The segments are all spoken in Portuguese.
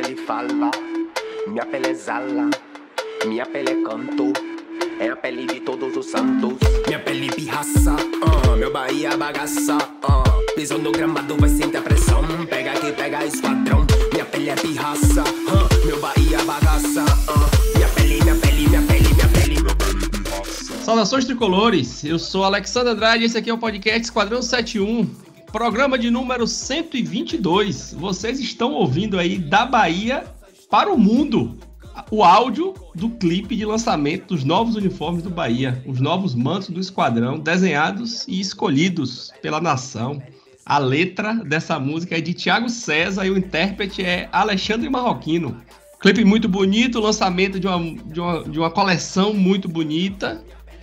pele fala, minha pele exala, minha pele é canto, é a pele de todos os santos. Minha pele pirraça, meu Bahia bagaça, pisou no gramado vai sentir a pressão, pega aqui, pega esquadrão. Minha pele é pirraça, meu Bahia bagaça, minha pele, minha pele, minha pele, minha pele, minha pele pirraça. Saudações tricolores, eu sou Alexandre Andrade e esse aqui é o podcast Esquadrão 71, programa de número 122. Vocês estão ouvindo aí da Bahia para o mundo o áudio do clipe de lançamento dos novos uniformes do Bahia, os novos mantos do Esquadrão, desenhados e escolhidos pela nação. A letra dessa música é de Thiago César e o intérprete é Alexandre Marroquino. Clipe muito bonito, lançamento de uma coleção muito bonita,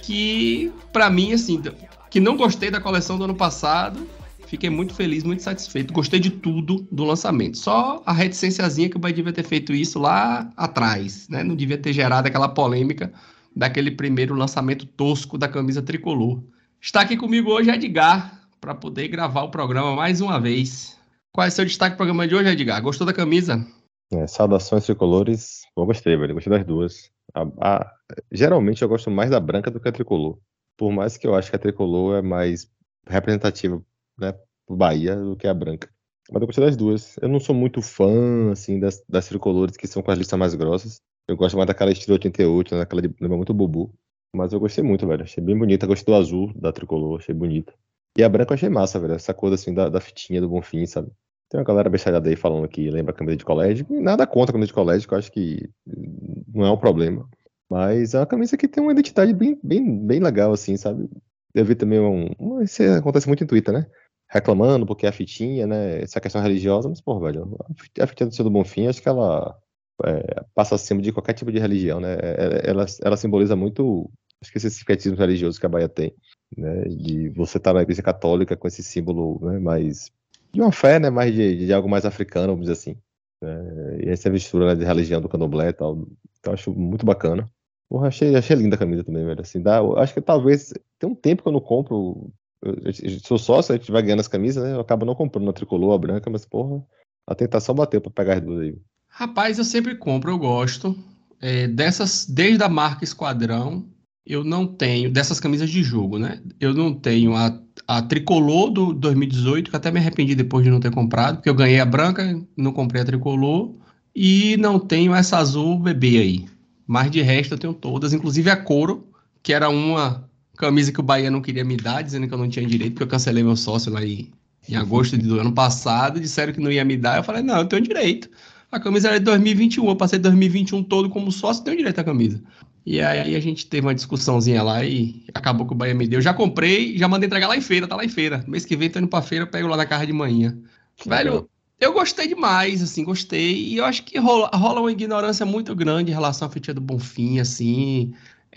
que pra mim, assim, que não gostei da coleção do ano passado, fiquei muito feliz, muito satisfeito. Gostei de tudo do lançamento. Só a reticênciazinha que o Bahia devia ter feito isso lá atrás, né? Não devia ter gerado aquela polêmica daquele primeiro lançamento tosco da camisa tricolor. Está aqui comigo hoje Edgar, para poder gravar o programa mais uma vez. Qual é o seu destaque do programa de hoje, Edgar? Gostou da camisa? Saudações tricolores. Bom, gostei, velho. Gostei das duas. Geralmente eu gosto mais da branca do que a tricolor. Por mais que eu acho que a tricolor é mais representativa, né, pro Bahia do que a branca. Mas eu gostei das duas. Eu não sou muito fã, assim, das tricolores que são com as listas mais grossas. Eu gosto mais daquela estilo 88, né, aquela de lembra muito Bubu. Mas eu gostei muito, velho. Achei bem bonita. Gostei do azul da tricolor, achei bonita. E a branca eu achei massa, velho. Essa coisa, assim, da fitinha do Bonfim, sabe? Tem uma galera bestalhada aí falando que lembra a camisa de colégio. Nada contra a camisa de colégio, que eu acho que não é um problema. Mas é uma camisa que tem uma identidade bem legal, assim, sabe? Eu vi também isso acontece muito em Twitter, né? Reclamando porque a fitinha, né? Essa questão religiosa, mas, pô, velho, a fitinha do Seu do Bonfim, acho que ela passa acima de qualquer tipo de religião, né? Ela simboliza muito, acho que esse significativo religioso que a Bahia tem, né? De você estar na igreja católica com esse símbolo, né? Mais de uma fé, né? Mais de algo mais africano, vamos dizer assim. E essa mistura, né, de religião do candomblé e tal. Então, acho muito bacana. Porra, achei linda a camisa também, velho. Assim, acho que talvez. Tem um tempo que eu não compro. Eu sou sócio, a gente vai ganhando as camisas, né? Eu acabo não comprando a tricolor, a branca, mas, porra, a tentação bateu pra pegar as duas aí. Rapaz, eu sempre compro, eu gosto. Desde a marca Esquadrão, eu não tenho. Dessas camisas de jogo, né? Eu não tenho a tricolor do 2018, que até me arrependi depois de não ter comprado, porque eu ganhei a branca, não comprei a tricolor. E não tenho essa azul bebê aí. Mas de resto eu tenho todas, inclusive a couro, que era uma camisa que o Bahia não queria me dar, dizendo que eu não tinha direito, porque eu cancelei meu sócio lá em agosto do ano passado, disseram que não ia me dar, eu falei, não, eu tenho direito. A camisa era de 2021, eu passei 2021 todo como sócio, tenho direito à camisa. E aí a gente teve uma discussãozinha lá e acabou que o Bahia me deu. Já comprei, já mandei entregar lá em feira, tá lá em feira. Mês que vem tô indo pra feira, pego lá na casa de manhã. Velho, eu gostei demais, assim, gostei. E eu acho que rola uma ignorância muito grande em relação à fitinha do Bonfim, assim.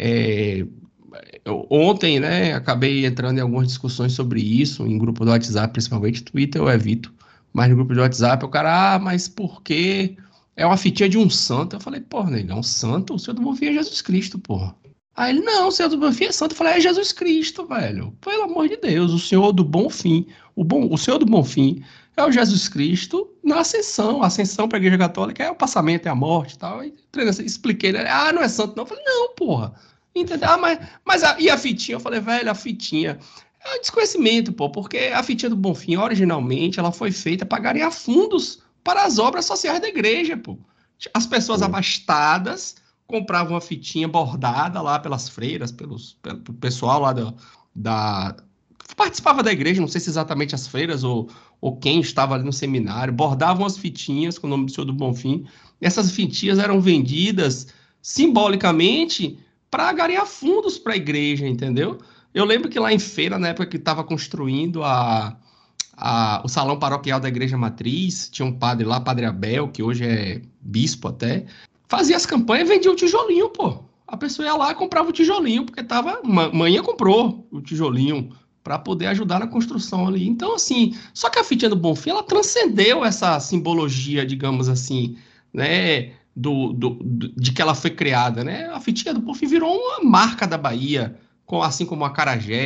Ontem, né, acabei entrando em algumas discussões sobre isso, em grupo do WhatsApp, principalmente Twitter, eu evito. Mas no grupo do WhatsApp, o cara, mas por quê? É uma fitinha de um santo. Eu falei, porra, negão, santo? O Senhor do Bonfim é Jesus Cristo, porra. Aí ele, não, o Senhor do Bonfim é santo. Eu falei, é Jesus Cristo, velho. Pelo amor de Deus, o Senhor do Bonfim, o Senhor do Bonfim é o Jesus Cristo na ascensão. A ascensão para a Igreja Católica é o passamento, é a morte e tal. Aí, expliquei, né? Ah, não é santo, não. Eu falei, não, porra. Entendeu? E a fitinha? Eu falei, velho, a fitinha é um desconhecimento, pô, porque a fitinha do Bonfim, originalmente, ela foi feita para angariar fundos para as obras sociais da igreja, pô. As pessoas abastadas compravam uma fitinha bordada lá pelas freiras, pelo pessoal lá participava da igreja, não sei se exatamente as freiras ou quem estava ali no seminário, bordavam as fitinhas com o nome do Senhor do Bonfim. Essas fitinhas eram vendidas simbolicamente para angariar fundos para a igreja, entendeu? Eu lembro que lá em feira, na época que estava construindo o salão paroquial da Igreja Matriz, tinha um padre lá, Padre Abel, que hoje é bispo até, fazia as campanhas e vendia o tijolinho, pô. A pessoa ia lá e comprava o tijolinho, porque manhã comprou o tijolinho para poder ajudar na construção ali. Então, assim, só que a fitinha do Bonfim, ela transcendeu essa simbologia, digamos assim, né, de que ela foi criada, né? A fitinha do Bonfim virou uma marca da Bahia, assim como o acarajé,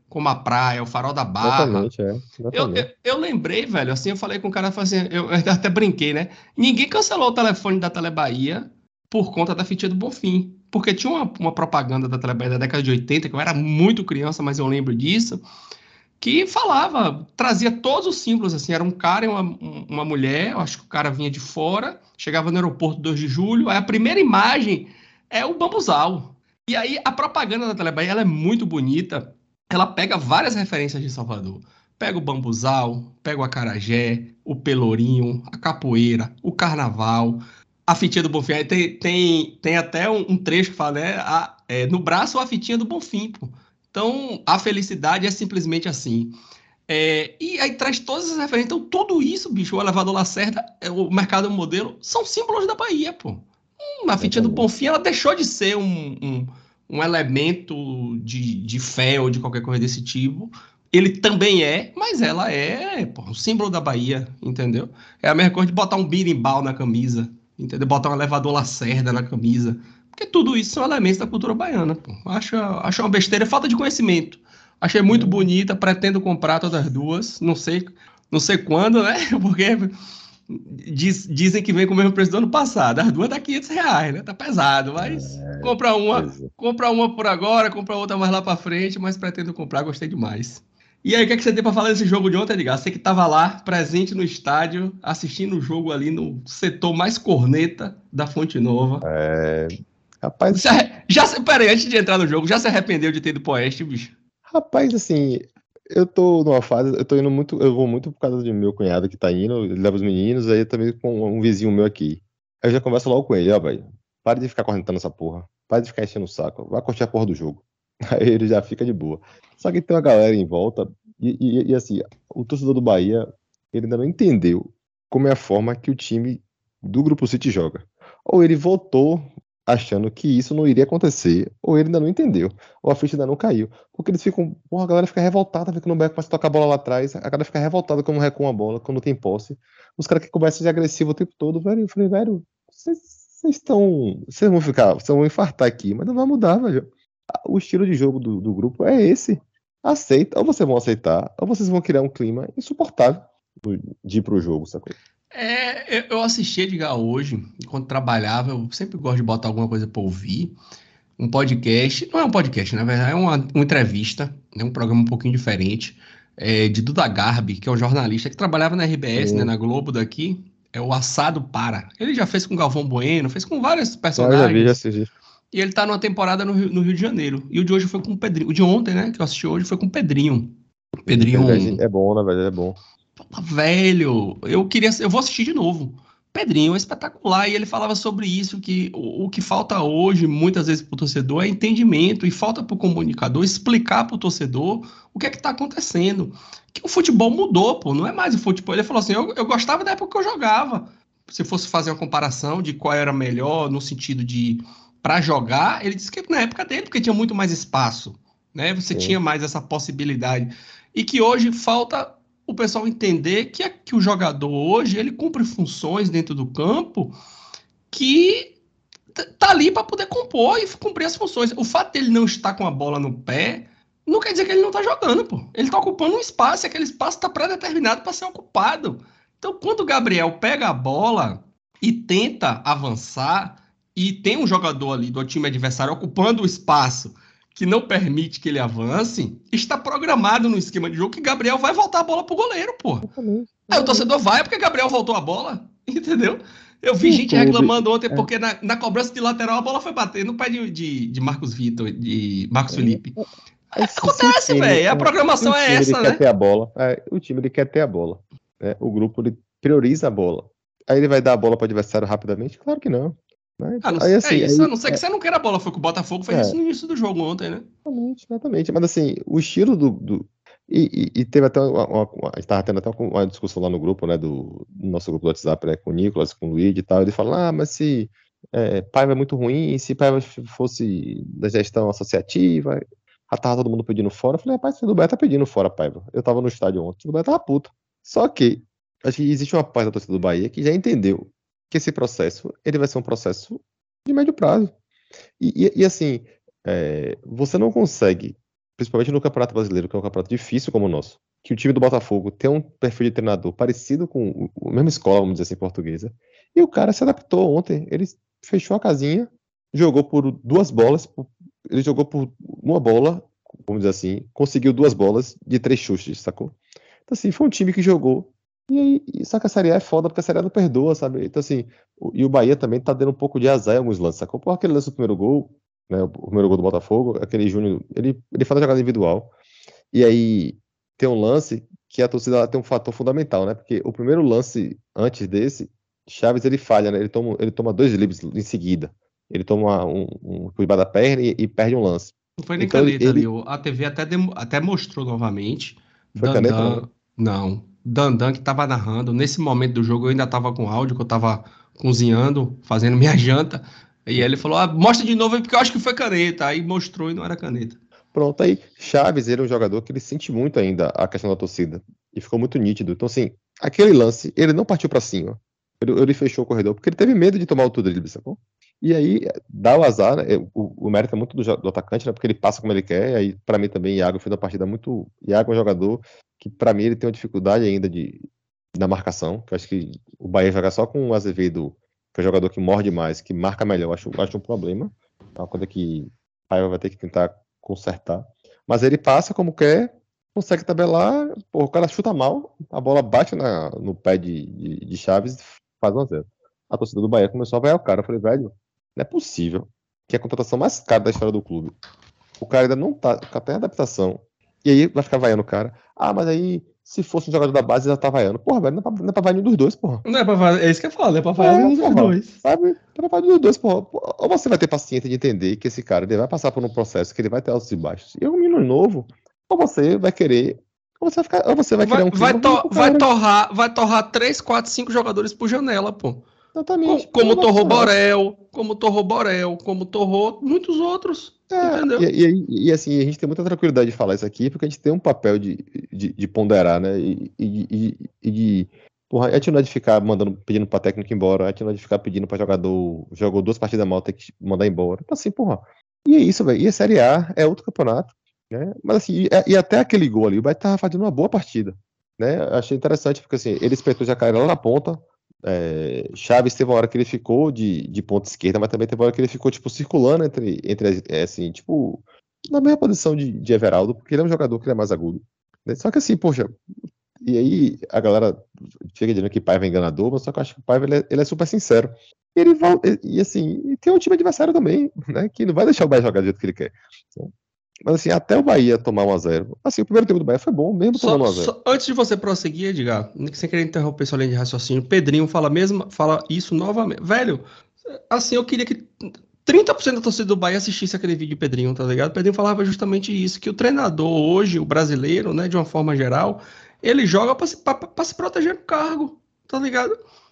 como a praia, o Farol da Barra. Exatamente, exatamente. Eu lembrei, velho, assim, eu falei com o cara, assim, eu até brinquei, né? Ninguém cancelou o telefone da Telebahia por conta da fitinha do Bonfim. Porque tinha uma propaganda da Telebahia da década de 80, que eu era muito criança, mas eu lembro disso, que falava, trazia todos os símbolos, assim, era um cara e uma mulher, eu acho que o cara vinha de fora, chegava no aeroporto 2 de julho, aí a primeira imagem é o bambuzal. E aí a propaganda da Telebahia, ela é muito bonita, ela pega várias referências de Salvador. Pega o bambuzal, pega o acarajé, o pelourinho, a capoeira, o carnaval, a fitinha do Bonfim. Aí tem até um trecho que fala, né? No braço a fitinha do Bonfim, pô. Então, a felicidade é simplesmente assim. E aí traz todas as referências. Então, tudo isso, bicho, o elevador Lacerda, o mercado modelo, são símbolos da Bahia, pô. A fitinha do Exatamente. Bonfim, ela deixou de ser um elemento de fé ou de qualquer coisa desse tipo. Ele também é, mas ela é, pô, um símbolo da Bahia, entendeu? É a mesma coisa de botar um birimbau na camisa, entendeu? Botar um elevador Lacerda na camisa. Porque tudo isso são elementos da cultura baiana, pô. Acho uma besteira, é falta de conhecimento. Achei muito bonita, pretendo comprar todas as duas. Não sei quando, né? Porque dizem que vem com o mesmo preço do ano passado. As duas dá R$ 500, né? Tá pesado, mas Pois é. compra uma por agora, compra outra mais lá pra frente, mas pretendo comprar, gostei demais. E aí, o que é que você tem pra falar desse jogo de ontem, Edgar? Você que tava lá, presente no estádio, assistindo o jogo ali no setor mais corneta da Fonte Nova. É, rapaz, Peraí, antes de entrar no jogo, já se arrependeu de ter ido pro Oeste, bicho? rapaz, assim, eu tô numa fase, eu tô indo muito, eu vou muito por causa do meu cunhado que tá indo, ele leva os meninos, aí eu também com um vizinho meu aqui. Aí eu já converso logo com ele, ó, velho, para de ficar correntando essa porra, para de ficar enchendo o saco, vai curtir a porra do jogo. Aí ele já fica de boa. Só que tem uma galera em volta, e assim, o torcedor do Bahia, ele ainda não entendeu como é a forma que o time do Grupo City joga. Ou ele votou achando que isso não iria acontecer, ou ele ainda não entendeu, ou a ficha ainda não caiu. Porque eles ficam, porra, a galera fica revoltada, fica no beco, começa a tocar a bola lá atrás, a galera fica revoltada quando recua a bola, quando tem posse. Os caras que começam a ser agressivos o tempo todo, velho, eu falei, velho, vocês vão ficar, vocês vão infartar aqui, mas não vai mudar, velho. O estilo de jogo do grupo é esse. Aceita, ou vocês vão aceitar, ou vocês vão criar um clima insuportável de ir pro jogo, sacou? Eu assisti Edgar hoje, enquanto trabalhava, eu sempre gosto de botar alguma coisa para ouvir. Um podcast, não é um podcast, na verdade, é uma entrevista, é um programa um pouquinho diferente, de Duda Garbi, que é um jornalista que trabalhava na RBS, né, Sim. na Globo daqui, é o Assado Para. Ele já fez com Galvão Bueno, fez com vários Eu já vi, já personagens, assisti. e ele tá numa temporada no Rio de Janeiro. E o de hoje foi com o Pedrinho. O de ontem, né, que eu assisti hoje, foi com o Pedrinho. Pedrinho. É bom, né, velho? É bom. Velho, eu vou assistir de novo. Pedrinho é espetacular e ele falava sobre isso, que o que falta hoje, muitas vezes, para o torcedor é entendimento e falta para o comunicador explicar para o torcedor o que é que está acontecendo. Que o futebol mudou, pô, não é mais o futebol. Ele falou assim, eu gostava da época que eu jogava. Se fosse fazer uma comparação de qual era melhor no sentido de para jogar, ele disse que na época dele, porque tinha muito mais espaço, né? Você Sim. tinha mais essa possibilidade. E que hoje falta o pessoal entender que o jogador hoje ele cumpre funções dentro do campo que tá ali para poder compor e cumprir as funções. O fato dele não estar com a bola no pé não quer dizer que ele não tá jogando, pô. Ele tá ocupando um espaço e aquele espaço tá pré-determinado para ser ocupado. Então, quando o Gabriel pega a bola e tenta avançar e tem um jogador ali do time adversário ocupando o espaço que não permite que ele avance, está programado no esquema de jogo que Gabriel vai voltar a bola pro goleiro, pô. Exatamente. Aí o torcedor vai porque Gabriel voltou a bola, entendeu? Eu vi O gente clube. reclamando ontem porque na cobrança de lateral a bola foi bater no pé de Marcos Vitor, de Marcos Felipe. Se o Acontece, time, velho. A se o programação é time ele essa, quer né? ter a bola, o time ele quer ter a bola. Né? O grupo ele prioriza a bola. Aí ele vai dar a bola para o adversário rapidamente? Claro que não. Né? Aí É assim, isso. A não ser que você não queira a bola. Foi que o Botafogo fez isso é, no início do jogo ontem, né? exatamente, exatamente. Mas assim, o estilo e teve até a gente estava tendo até uma discussão lá no grupo, né, do nosso grupo do WhatsApp, né, com o Nicolas, com o Luigi e tal, ele fala, mas se Paiva é muito ruim, se Paiva fosse da gestão associativa, já tava todo mundo pedindo fora, eu falei, rapaz, o Dubai tá pedindo fora, Paiva. Eu tava no estádio ontem, o Dubai tava puto. Só que, acho que existe uma parte da torcida do Bahia que já entendeu que esse processo, ele vai ser um processo de médio prazo. E assim, você não consegue principalmente no Campeonato Brasileiro, que é um campeonato difícil como o nosso, que o time do Botafogo tem um perfil de treinador parecido com a mesma escola, vamos dizer assim, portuguesa, e o cara se adaptou ontem. Ele fechou a casinha, jogou por 2 bolas, ele jogou por uma bola, vamos dizer assim, conseguiu 2 bolas de 3 chutes, sacou? Então, assim, foi um time que jogou. E aí, só que a Série A é foda, porque a Série A não perdoa, sabe? Então, assim, e o Bahia também tá dando um pouco de azar em alguns lances, sacou? Por aquele lance do primeiro gol, né? O primeiro gol do Botafogo, aquele Júnior, ele faz a jogada individual. E aí, tem um lance que a torcida lá tem um fator fundamental, né? Porque o primeiro lance antes desse, Chaves ele falha, né? Ele toma 2 dribles em seguida. Ele toma um por debaixo da perna e perde um lance. Não foi nem Então, caneta ali. A TV até mostrou novamente. foi caneta, não, né? Não. Dandan que tava narrando. Nesse momento do jogo eu ainda tava com áudio, que eu tava cozinhando, fazendo minha janta. E ele falou: mostra de novo aí, porque eu acho que foi caneta. Aí mostrou e não era caneta. Pronto, aí Chaves, ele é um jogador que ele sente muito ainda a questão da torcida. E ficou muito nítido. Então, assim, aquele lance, ele não partiu pra cima. Ele fechou o corredor, porque ele teve medo de tomar o tudo drible, sacou? E aí, dá o azar, né? O mérito é muito do atacante, né? Porque ele passa como ele quer. E aí, pra mim também, Iago fez uma partida muito. Iago é um jogador que, pra mim, ele tem uma dificuldade ainda da marcação. Que eu acho que o Bahia jogar só com o Azevedo, que é um jogador que morde mais, que marca melhor, eu acho um problema. É uma coisa que o Paiva vai ter que tentar consertar. Mas ele passa como quer, consegue tabelar, pô, o cara chuta mal, a bola bate no pé de Chaves e faz 1-0. A torcida do Bahia começou a vaiar o cara. Eu falei, velho, não é possível que a contratação mais cara da história do clube, o cara ainda não tá em adaptação, e aí vai ficar vaiando o cara. Ah, mas aí, se fosse um jogador da base, já tá vaiando. Porra, velho, não é pra vaiar nenhum dos dois, porra. Não é pra falar, é isso que eu falo, é pra falar nenhum dos Porra, dois. sabe? Não é pra vaiar nenhum dos dois, porra. Ou você vai ter paciência de entender que esse cara ele vai passar por um processo que ele vai ter altos e baixos. E é um menino novo, ou você vai querer, ou você vai criar um clima ruim pro cara. Vai torrar 3, 4, 5 jogadores por janela, pô. Exatamente. Como torrou Borel, como torrou muitos outros. Entendeu? E assim, a gente tem muita tranquilidade de falar isso aqui, porque a gente tem um papel de ponderar, né? Porra, a gente não é de ficar pedindo pra técnico ir embora, a gente não é de ficar pedindo pra jogador, jogou 2 partidas mal, tem que mandar embora. Então, assim, porra. E é isso, velho. E a Série A é outro campeonato, né? Mas assim, e até aquele gol ali, o Bahia tava fazendo uma boa partida, né? Achei interessante, porque assim, ele espetou o Jacaré lá na ponta. Chaves teve uma hora que ele ficou de ponta esquerda, mas também teve uma hora que ele ficou, tipo, circulando entre assim, tipo, na mesma posição de Everaldo, porque ele é um jogador que ele é mais agudo, né? Só que assim, poxa, e aí a galera fica dizendo que Paiva é enganador, mas só que eu acho que o Paiva ele é super sincero. Ele vai, e assim, e tem um time adversário também, né, que não vai deixar o Bahia jogar do jeito que ele quer. Mas assim, até o Bahia tomar 1-0. Assim, o primeiro tempo do Bahia foi bom, mesmo tomando 1-0. Antes de você prosseguir, Edgar, sem querer interromper sua linha de raciocínio, Pedrinho fala isso novamente. Velho, assim, eu queria que 30% da torcida do Bahia assistisse aquele vídeo de Pedrinho, tá ligado? Pedrinho falava justamente isso, que o treinador hoje, o brasileiro, né, de uma forma geral, ele joga pra se proteger do cargo, tá ligado?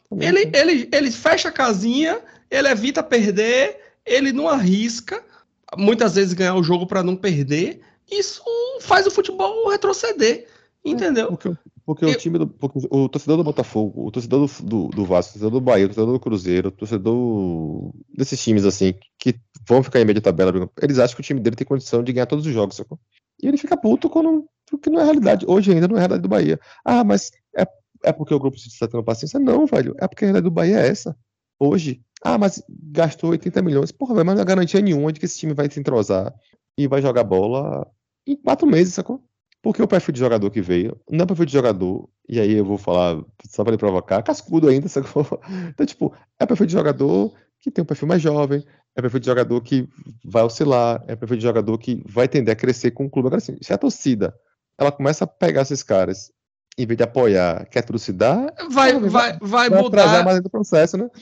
Ele fecha a casinha, ele evita perder, ele não arrisca, muitas vezes ganhar o jogo para não perder. Isso faz o futebol retroceder, entendeu? Porque o torcedor do Botafogo, o torcedor do Vasco, o torcedor do Bahia, o torcedor do Cruzeiro, o torcedor desses times assim, que vão ficar em meio de tabela, eles acham que o time dele tem condição de ganhar todos os jogos, sacou? E ele fica puto porque não é realidade. Hoje ainda não é realidade do Bahia. Ah, mas é porque o grupo se está tendo paciência? Não, velho. É porque a realidade do Bahia é essa. Hoje. Ah, mas gastou 80 milhões. Porra, mas não há garantia nenhuma de que esse time vai se entrosar e vai jogar bola em 4 meses, sacou? Porque o perfil de jogador que veio, não é perfil de jogador, e aí eu vou falar, só pra ele provocar, cascudo ainda, sacou? Então, tipo, é perfil de jogador que tem um perfil mais jovem, é perfil de jogador que vai oscilar, é perfil de jogador que vai tender a crescer com o clube. Agora, assim, se a torcida, ela começa a pegar esses caras, em vez de apoiar, quer trucidar, vai mudar mais do processo, né?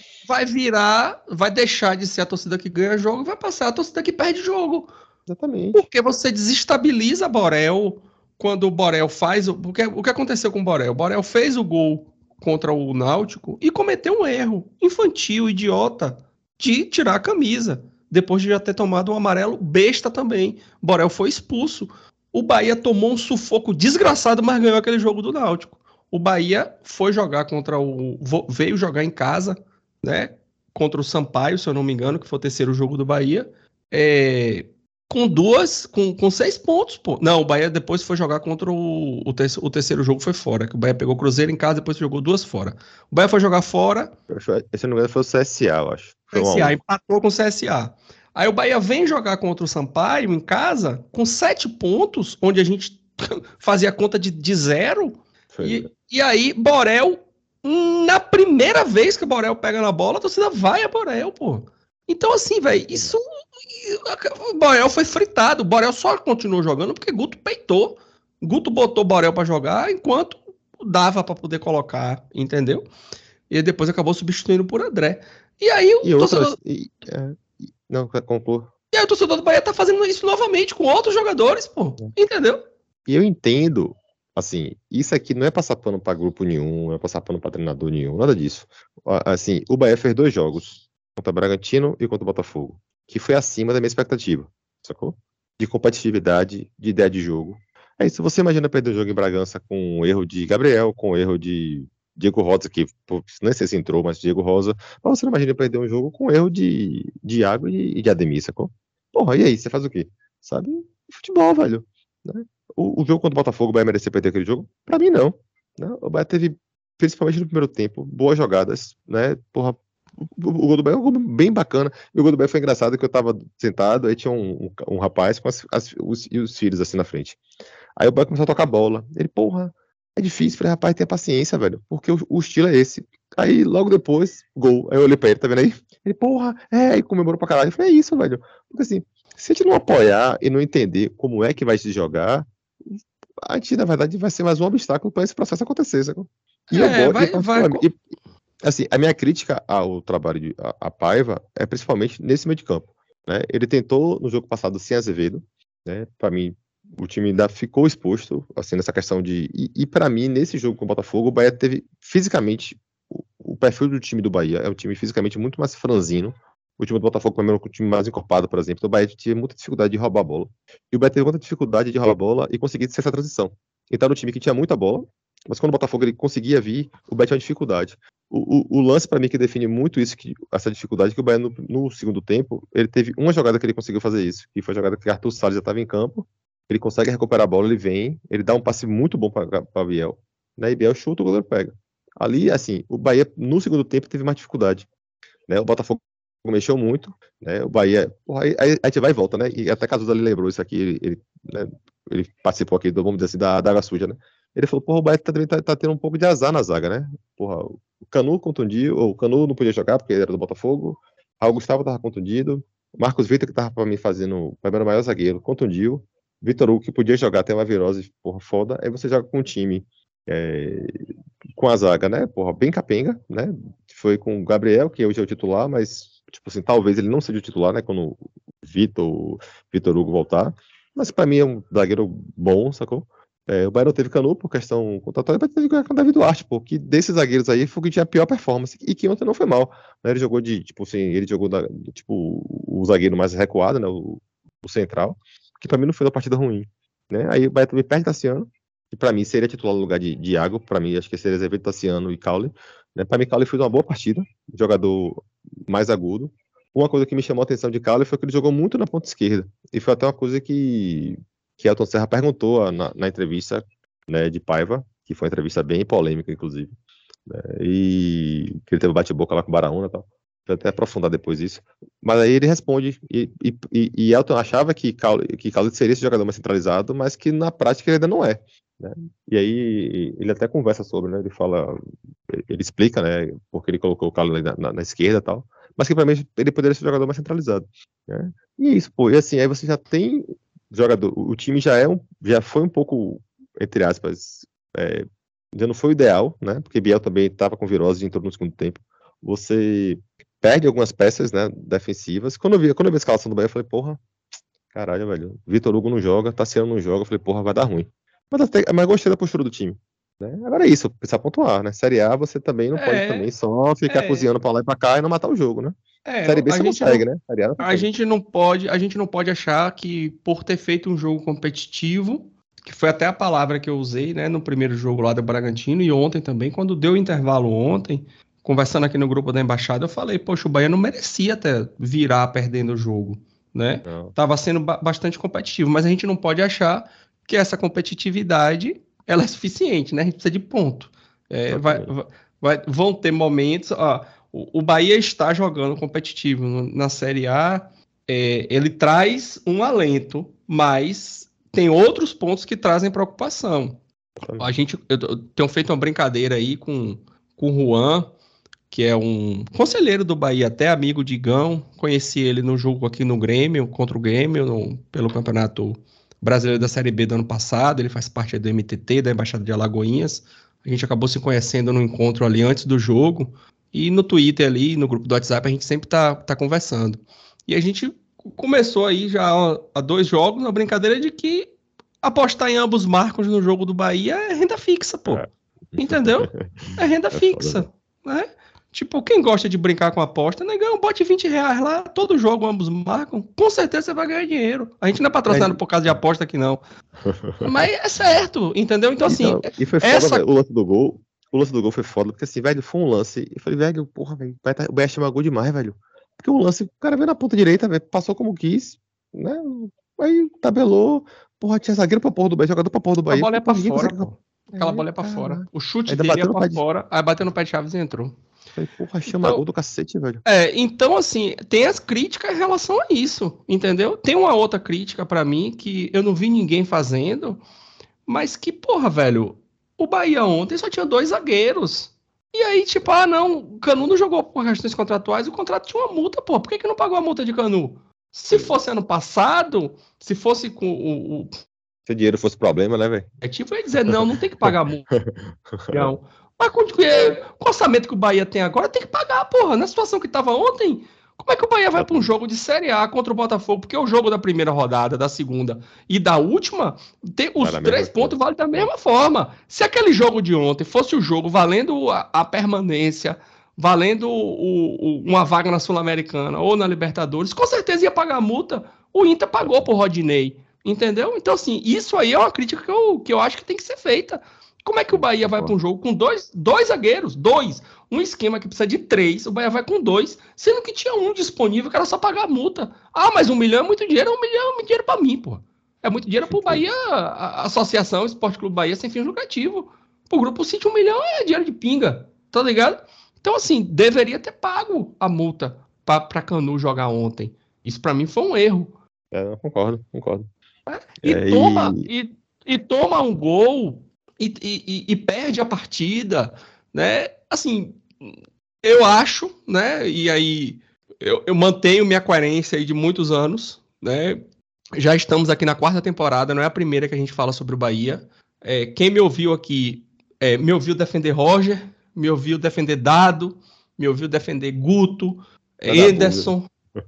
Vai deixar de ser a torcida que ganha jogo, vai passar a torcida que perde jogo. Exatamente. Porque você desestabiliza Borel quando o Borel faz. Porque o que aconteceu com o Borel? O Borel fez o gol contra o Náutico e cometeu um erro infantil, idiota, de tirar a camisa. Depois de já ter tomado um amarelo besta também. Borel foi expulso. O Bahia tomou um sufoco desgraçado, mas ganhou aquele jogo do Náutico. O Bahia foi jogar veio jogar em casa, né? Contra o Sampaio, se eu não me engano, que foi o terceiro jogo do Bahia. com 6 pontos, pô. Não, o Bahia depois foi jogar contra o terceiro jogo foi fora, que o Bahia pegou o Cruzeiro em casa, depois jogou 2 fora. O Bahia foi jogar fora. Esse não foi o CSA, eu acho. Foi CSA, empatou com o CSA. Aí o Bahia vem jogar contra o Sampaio em casa com 7 pontos, onde a gente fazia conta de 0. E aí, Borel, na primeira vez que o Borel pega na bola, a torcida vai a Borel, pô. Então, assim, velho, isso. O Borel foi fritado. O Borel só continuou jogando porque Guto peitou. Guto botou o Borel pra jogar enquanto dava pra poder colocar, entendeu? E depois acabou substituindo por André. E aí o torcedor. Não, conclua. E aí o torcedor do Bahia tá fazendo isso novamente com outros jogadores, pô. Entendeu? E eu entendo, assim, isso aqui não é passar pano pra grupo nenhum, não é passar pano pra treinador nenhum, nada disso. Assim, o Bahia fez 2 jogos, contra o Bragantino e contra o Botafogo, que foi acima da minha expectativa, sacou? De competitividade, de ideia de jogo. É isso, você imagina perder um jogo em Bragança com um erro de Gabriel, com um erro de Diego Rosa, que nem sei se entrou, mas Diego Rosa. Mas você não imagina perder um jogo com erro de Iago e de Ademir, sacou? Porra, e aí, você faz o quê? Sabe? Futebol, velho. Né? O jogo contra o Botafogo, o Bahia merecia perder aquele jogo? Pra mim, não. Né? O Bahia teve, principalmente no primeiro tempo, boas jogadas, né? Porra, o gol do Bahia é um gol bem bacana. E o gol do Bahia foi engraçado que eu tava sentado, aí tinha um rapaz com os filhos assim na frente. Aí o Bahia começou a tocar bola. Ele, porra, é difícil. Falei, rapaz, tenha paciência, velho. Porque o estilo é esse. Aí logo depois, gol. Aí eu olhei pra ele, tá vendo aí? Ele, porra, e comemorou pra caralho. Eu falei, é isso, velho. Porque assim, se a gente não apoiar e não entender como é que vai se jogar, a gente, na verdade, vai ser mais um obstáculo para esse processo acontecer, sabe? E assim, a minha crítica ao trabalho de a Paiva é principalmente nesse meio de campo, né? Ele tentou no jogo passado sem Azevedo, né? Para mim, o time ainda ficou exposto, assim, nessa questão de e para mim nesse jogo com o Botafogo, o Bahia teve fisicamente o perfil do time do Bahia é um time fisicamente muito mais franzino. O time do Botafogo, para mim, é um time mais encorpado, por exemplo. O Bahia tinha muita dificuldade de roubar a bola. E o Bahia teve muita dificuldade de roubar a bola e conseguir ser essa transição. Então, era um time que tinha muita bola, mas quando o Botafogo ele conseguia vir, o Bahia tinha uma dificuldade. O lance, para mim, que define muito isso, essa dificuldade, que o Bahia, no segundo tempo, ele teve uma jogada que ele conseguiu fazer isso, que foi a jogada que Arthur Salles já estava em campo, ele consegue recuperar a bola, ele vem, ele dá um passe muito bom para Biel, né, e Biel chuta, o goleiro pega. Ali, assim, o Bahia, no segundo tempo, teve mais dificuldade. Né? O Botafogo mexeu muito, né? O Bahia, porra, aí a gente vai e volta, né? E até Casuza ali lembrou isso aqui, ele participou aqui, vamos dizer assim, da água suja, né? Ele falou, porra, o Bahia também tá tendo um pouco de azar na zaga, né? Porra, o Canu contundiu, o Canu não podia jogar porque ele era do Botafogo, Raul Gustavo tava contundido, Marcos Vitor, que tava pra mim fazendo, para mim era o maior zagueiro, contundiu, Vitor Hugo, que podia jogar, tem uma virose, porra, foda, aí você joga com um time com a zaga, né? Porra, bem capenga, né? Foi com o Gabriel, que hoje é o titular, mas, tipo assim, talvez ele não seja o titular, né? Quando o Vitor Hugo voltar. Mas pra mim é um zagueiro bom, sacou? O Bahia não teve Canu por questão contratual, mas teve com o David Duarte, pô, que desses zagueiros aí foi o que tinha a pior performance, e que ontem não foi mal, né? Ele jogou o zagueiro mais recuado, né? O central, que pra mim não foi uma partida ruim, né? Aí o Bahia também perde Tassiano, que pra mim seria titular no lugar de Iago, pra mim acho que seria Azevedo, Tassiano e Caule, né? Pra mim Caule fez uma boa partida, jogador mais agudo. Uma coisa que me chamou a atenção de Caule foi que ele jogou muito na ponta esquerda, e foi até uma coisa que Elton Serra perguntou na entrevista, né, de Paiva, que foi uma entrevista bem polêmica, inclusive, né, e que ele teve bate-boca lá com o Baraúna e tal. Vou até aprofundar depois isso. Mas aí ele responde, e Elton achava que Caule seria esse jogador mais centralizado, mas que na prática ele ainda não é. Né? E aí ele até conversa sobre, né? Ele explica, né? Porque ele colocou o Caule na esquerda e tal, mas que pra mim ele poderia ser o jogador mais centralizado. Né? E é isso, pô. E assim, aí você já tem jogador, o time já foi um pouco, entre aspas, já não foi o ideal, né? Porque Biel também estava com virose e entrou no segundo tempo. Você perde algumas peças, né, defensivas. Quando eu vi a escalação do Bahia, eu falei, porra, caralho, velho. Vitor Hugo não joga, Tassiano não joga. Eu falei, porra, vai dar ruim. Mas gostei da postura do time. Né? Agora é isso, precisa pontuar, né? Série A você também não pode também só ficar cozinhando pra lá e pra cá e não matar o jogo, né? Série B você consegue, né? Série A não consegue. A gente não pode achar que por ter feito um jogo competitivo, que foi até a palavra que eu usei, né, no primeiro jogo lá do Bragantino e ontem também, quando deu o intervalo ontem, conversando aqui no grupo da Embaixada, eu falei, poxa, o Bahia não merecia até virar perdendo o jogo. né? Não. Estava sendo bastante competitivo, mas a gente não pode achar que essa competitividade ela é suficiente, né? A gente precisa de ponto. Vão ter momentos. O Bahia está jogando competitivo na Série A. Ele traz um alento, mas tem outros pontos que trazem preocupação. Eu tenho feito uma brincadeira aí com o Juan, que é um conselheiro do Bahia, até amigo de Igão. Conheci ele no jogo aqui no Grêmio, contra o Grêmio, pelo Campeonato Brasileiro da Série B do ano passado. Ele faz parte do MTT, da Embaixada de Alagoinhas. A gente acabou se conhecendo no encontro ali antes do jogo. E no Twitter ali, no grupo do WhatsApp, a gente sempre tá conversando. E a gente começou aí já há 2 jogos, uma brincadeira de que apostar em ambos marcos no jogo do Bahia é renda fixa, pô. Entendeu? É renda fixa, né? Tipo, quem gosta de brincar com aposta, negão, bote R$20 lá, todo jogo ambos marcam, com certeza você vai ganhar dinheiro. A gente não é patrocinado por causa de aposta aqui, não. Mas é certo, entendeu? Então, assim... E foi foda, o lance do gol. O lance do gol foi foda, porque assim, velho, foi um lance. Eu falei, velho, porra, velho, o Bahia chama gol demais, velho. Porque o lance, o cara veio na ponta direita, velho, passou como quis, né? Aí tabelou, porra, tinha zagueiro pra porra do Bahia, jogador pra porra do Bahia. A bola é pra fora, pô. Aquela bola é pra fora. O chute dele é pra fora, aí bateu no pé de Chaves e entrou. Falei, porra, chama gol do cacete, velho. Então, assim, tem as críticas em relação a isso, entendeu? Tem uma outra crítica pra mim que eu não vi ninguém fazendo, mas que, porra, velho, o Bahia ontem só tinha 2 zagueiros. E aí, tipo, não, o Canu não jogou por questões contratuais, o contrato tinha uma multa, pô. Por que não pagou a multa de Canu? Se fosse ano passado, se fosse com Se o dinheiro fosse problema, né, velho? Tipo, eu ia dizer, não tem que pagar a multa. Não. Mas com o orçamento que o Bahia tem agora, tem que pagar, porra. Na situação que tava ontem, como é que o Bahia vai para um jogo de Série A contra o Botafogo? Porque o jogo da primeira rodada, da segunda e da última, os 3 pontos valem da mesma forma. Se aquele jogo de ontem fosse o jogo valendo a permanência, valendo uma vaga na Sul-Americana ou na Libertadores, com certeza ia pagar a multa. O Inter pagou pro Rodinei, entendeu? Então, assim, isso aí é uma crítica que eu acho que tem que ser feita. Como é que o Bahia vai para um jogo com dois zagueiros? Um esquema que precisa de 3, o Bahia vai com 2, sendo que tinha um disponível que era só pagar a multa. Mas $1 milhão é muito dinheiro, $1 milhão é muito dinheiro para mim, pô. É muito dinheiro pro Bahia, a Associação Esporte Clube Bahia sem fins lucrativos. Pro Grupo City, $1 milhão é dinheiro de pinga, tá ligado? Então, assim, deveria ter pago a multa pra Canu jogar ontem. Isso para mim foi um erro. Eu concordo. E toma um gol e perde a partida, né? Assim, eu acho, né? E aí eu mantenho minha coerência aí de muitos anos, né? Já estamos aqui na 4ª temporada, não é a primeira que a gente fala sobre o Bahia. Quem me ouviu aqui, me ouviu defender Roger, me ouviu defender Dado, me ouviu defender Guto, Ederson.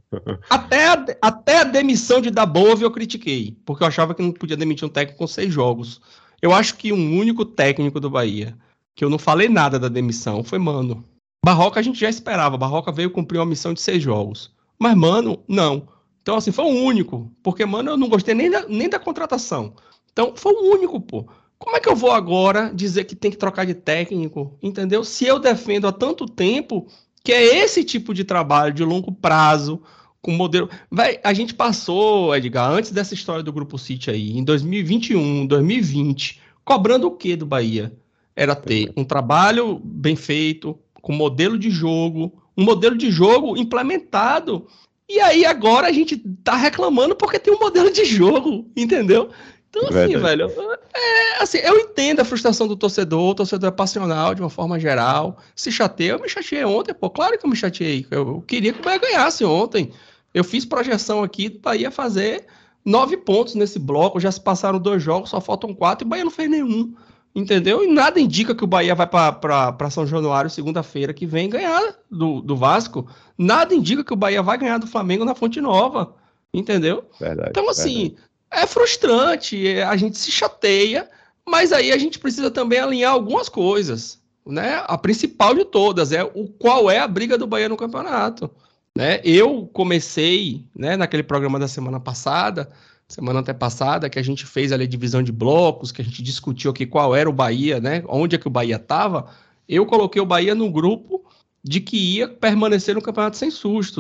Até a demissão de Dabove eu critiquei, porque eu achava que não podia demitir um técnico com 6 jogos. Eu acho que um único técnico do Bahia, que eu não falei nada da demissão, foi Mano. Barroca a gente já esperava, Barroca veio cumprir uma missão de 6 jogos. Mas Mano, não. Então, assim, foi o único, porque Mano eu não gostei nem da contratação. Então, foi o único, pô. Como é que eu vou agora dizer que tem que trocar de técnico, entendeu? Se eu defendo há tanto tempo que é esse tipo de trabalho de longo prazo, com modelo... A gente passou, Edgar, antes dessa história do Grupo City aí, em 2021, 2020, cobrando o quê do Bahia? Era ter um trabalho bem feito, com modelo de jogo, um modelo de jogo implementado. E aí agora a gente tá reclamando porque tem um modelo de jogo, entendeu? Então, assim, velho, assim, eu entendo a frustração do torcedor, o torcedor é passional de uma forma geral, se chateia, eu me chateei ontem, pô, claro que eu me chateei, eu queria que o Bahia ganhasse ontem, eu fiz projeção aqui do Bahia fazer 9 pontos nesse bloco, já se passaram 2 jogos, só faltam 4 e o Bahia não fez nenhum, entendeu? E nada indica que o Bahia vai para São Januário segunda-feira que vem ganhar do Vasco, nada indica que o Bahia vai ganhar do Flamengo na Fonte Nova, entendeu? Verdade, então, assim... É frustrante, a gente se chateia, mas aí a gente precisa também alinhar algumas coisas, né? A principal de todas é qual é a briga do Bahia no campeonato, né? Eu comecei, né, naquele programa da semana antepassada, que a gente fez ali a divisão de blocos, que a gente discutiu aqui qual era o Bahia, né? Onde é que o Bahia estava. Eu coloquei o Bahia no grupo de que ia permanecer no campeonato sem sustos.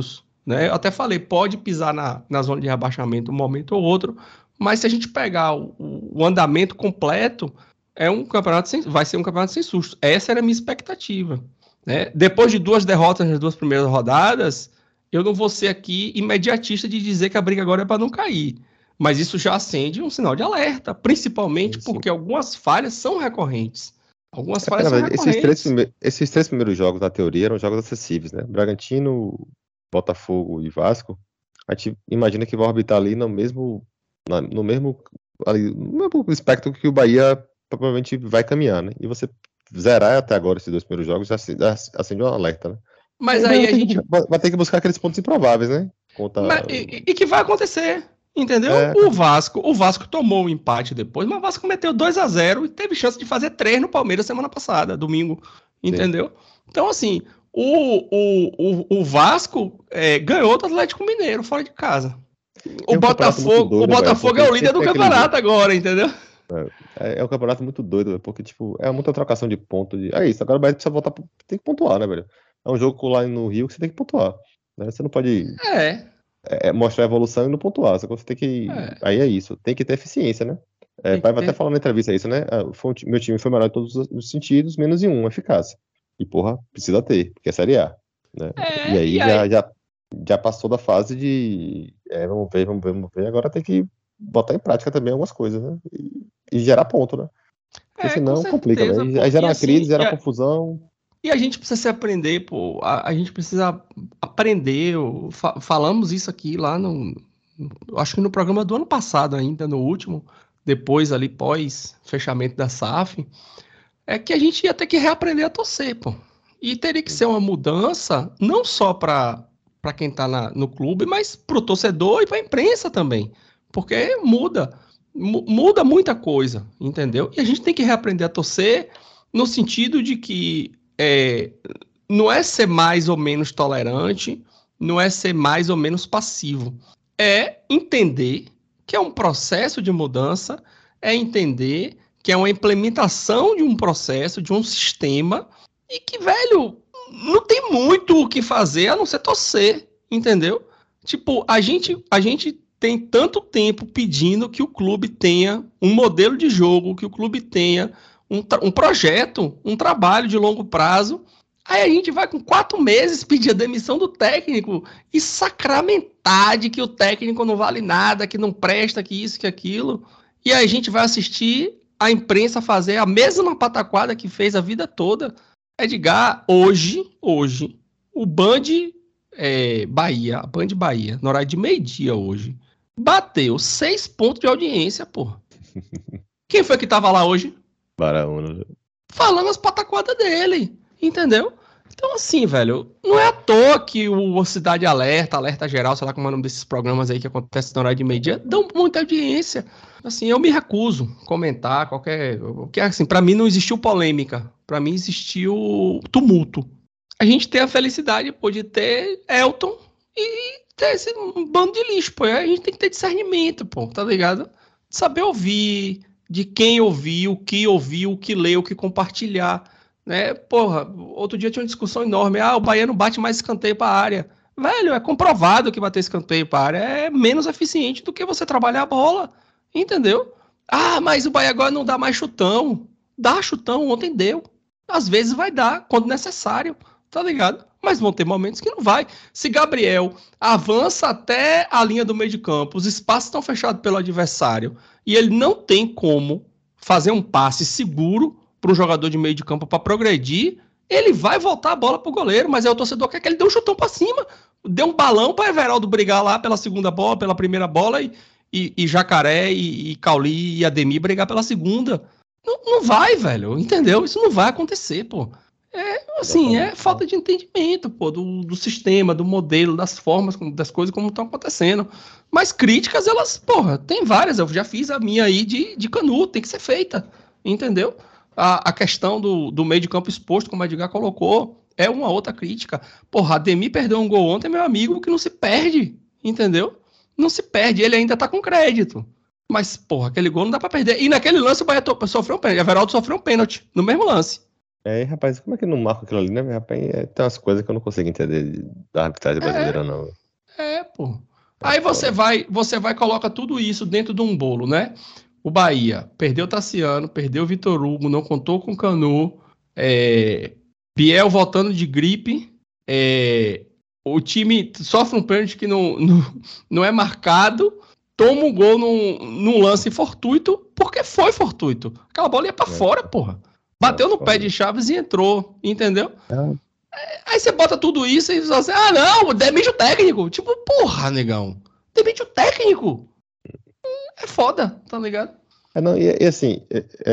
né? Eu até falei, pode pisar na zona de rebaixamento um momento ou outro, mas se a gente pegar o andamento completo, vai ser um campeonato sem susto. Essa era a minha expectativa, né? Depois de 2 derrotas nas 2 primeiras rodadas, eu não vou ser aqui imediatista de dizer que a briga agora é para não cair. Mas isso já acende um sinal de alerta, principalmente porque algumas falhas são recorrentes. Algumas falhas são recorrentes. Esses 3 primeiros jogos, na teoria, eram jogos acessíveis, né? Bragantino, Botafogo e Vasco, a gente imagina que vai orbitar ali no mesmo espectro que o Bahia provavelmente vai caminhar, né? E você zerar até agora esses 2 primeiros jogos já acende um alerta, né? Mas aí a gente vai ter que buscar aqueles pontos improváveis, né? E que vai acontecer, entendeu? O Vasco tomou o empate depois, mas o Vasco meteu 2-0 e teve chance de fazer 3 no Palmeiras semana passada, domingo, entendeu? Sim. Então, assim, o Vasco ganhou do Atlético Mineiro fora de casa. O Botafogo é o líder do campeonato agora, entendeu? É um campeonato muito doido, porque, tipo, é muita trocação de ponto. É isso, agora o Bahia precisa voltar, tem que pontuar, né, velho? É um jogo lá no Rio que você tem que pontuar, né? Você não pode mostrar a evolução e não pontuar, só que você tem que... Aí é isso, tem que ter eficiência, né? Pai vai até falar na entrevista isso, né? Meu time foi melhor em todos os sentidos, menos em um, eficácia. E, porra, precisa ter, porque é Série A, né? E aí já passou da fase de... vamos ver, agora tem que botar em prática também algumas coisas, né? E gerar ponto, né? Porque senão complica, né? Aí gera uma crise, gera confusão. E a gente precisa se aprender, pô. A gente precisa aprender. Falamos isso aqui lá acho que no programa do ano passado ainda, no último, depois ali pós fechamento da SAF, é que a gente ia ter que reaprender a torcer, pô. E teria que ser uma mudança, não só para quem tá no clube, mas pro torcedor e pra imprensa também. Porque muda muita coisa, entendeu? E a gente tem que reaprender a torcer no sentido de que não é ser mais ou menos tolerante, não é ser mais ou menos passivo. É entender que é um processo de mudança, é entender que é uma implementação de um processo, de um sistema, e que, velho, não tem muito o que fazer a não ser torcer, entendeu? Tipo, a gente tem tanto tempo pedindo que o clube tenha um modelo de jogo, que o clube tenha um projeto, um trabalho de longo prazo. Aí a gente vai com 4 meses pedir a demissão do técnico e sacramentar de que o técnico não vale nada, que não presta, que isso, que aquilo. E aí a gente vai assistir a imprensa fazer a mesma pataquada que fez a vida toda. Edgar, hoje, o Band Bahia, a Band Bahia, no horário de meio-dia hoje, bateu 6 pontos de audiência, porra. Quem foi que tava lá hoje? Baraúna. Falando as pataquadas dele, entendeu? Então, assim, velho, não é à toa que o Cidade Alerta Geral, sei lá como é o nome desses programas aí que acontecem na hora de meio-dia, dão muita audiência. Assim, eu me recuso a comentar qualquer... Porque, assim, pra mim não existiu polêmica. Pra mim existiu tumulto. A gente tem a felicidade, pô, de ter Elton e ter esse bando de lixo, pô. A gente tem que ter discernimento, pô, tá ligado? Saber ouvir, de quem ouvir, o que ler, o que compartilhar, né? Porra, outro dia tinha uma discussão enorme. O Bahia não bate mais escanteio pra área. Velho, é comprovado que bater escanteio pra área é menos eficiente do que você trabalhar a bola, entendeu? Mas o Bahia agora não dá mais chutão. Dá chutão, ontem deu. Às vezes vai dar, quando necessário, tá ligado? Mas vão ter momentos que não vai. Se Gabriel avança até a linha do meio de campo, os espaços estão fechados pelo adversário, e ele não tem como fazer um passe seguro para um jogador de meio de campo para progredir, ele vai voltar a bola pro goleiro, mas o torcedor quer que ele dê um chutão para cima, dê um balão para Everaldo brigar lá pela segunda bola, pela primeira bola, e Jacaré, e Cauli e Ademir brigar pela segunda. Não vai, velho, entendeu? Isso não vai acontecer, pô. É falta de entendimento, pô, do sistema, do modelo, das formas, das coisas como estão acontecendo. Mas críticas, elas, porra, tem várias. Eu já fiz a minha aí de Canuto, tem que ser feita, entendeu? A questão do meio de campo exposto, como a Edgar colocou, é uma outra crítica. Porra, Ademir perdeu um gol ontem, meu amigo, que não se perde, entendeu? Não se perde, ele ainda tá com crédito. Mas, porra, aquele gol não dá pra perder. E naquele lance o Bahia sofreu um pênalti. Everaldo sofreu um pênalti no mesmo lance. Rapaz, como é que não marca aquilo ali, né? Rapaz, tem umas coisas que eu não consigo entender da arbitragem brasileira, não. Pô. Aí você vai e coloca tudo isso dentro de um bolo, né? O Bahia perdeu o Tassiano, perdeu o Vitor Hugo, não contou com o Canu, Biel voltando de gripe, o time sofre um pênalti que não é marcado, toma um gol num lance fortuito, porque foi fortuito. Aquela bola ia pra fora, porra. Bateu no pé de Chaves e entrou, entendeu? Aí você bota tudo isso e você não, demite o técnico. Tipo, porra, negão. Demite o técnico. É foda, tá ligado? Não, e assim,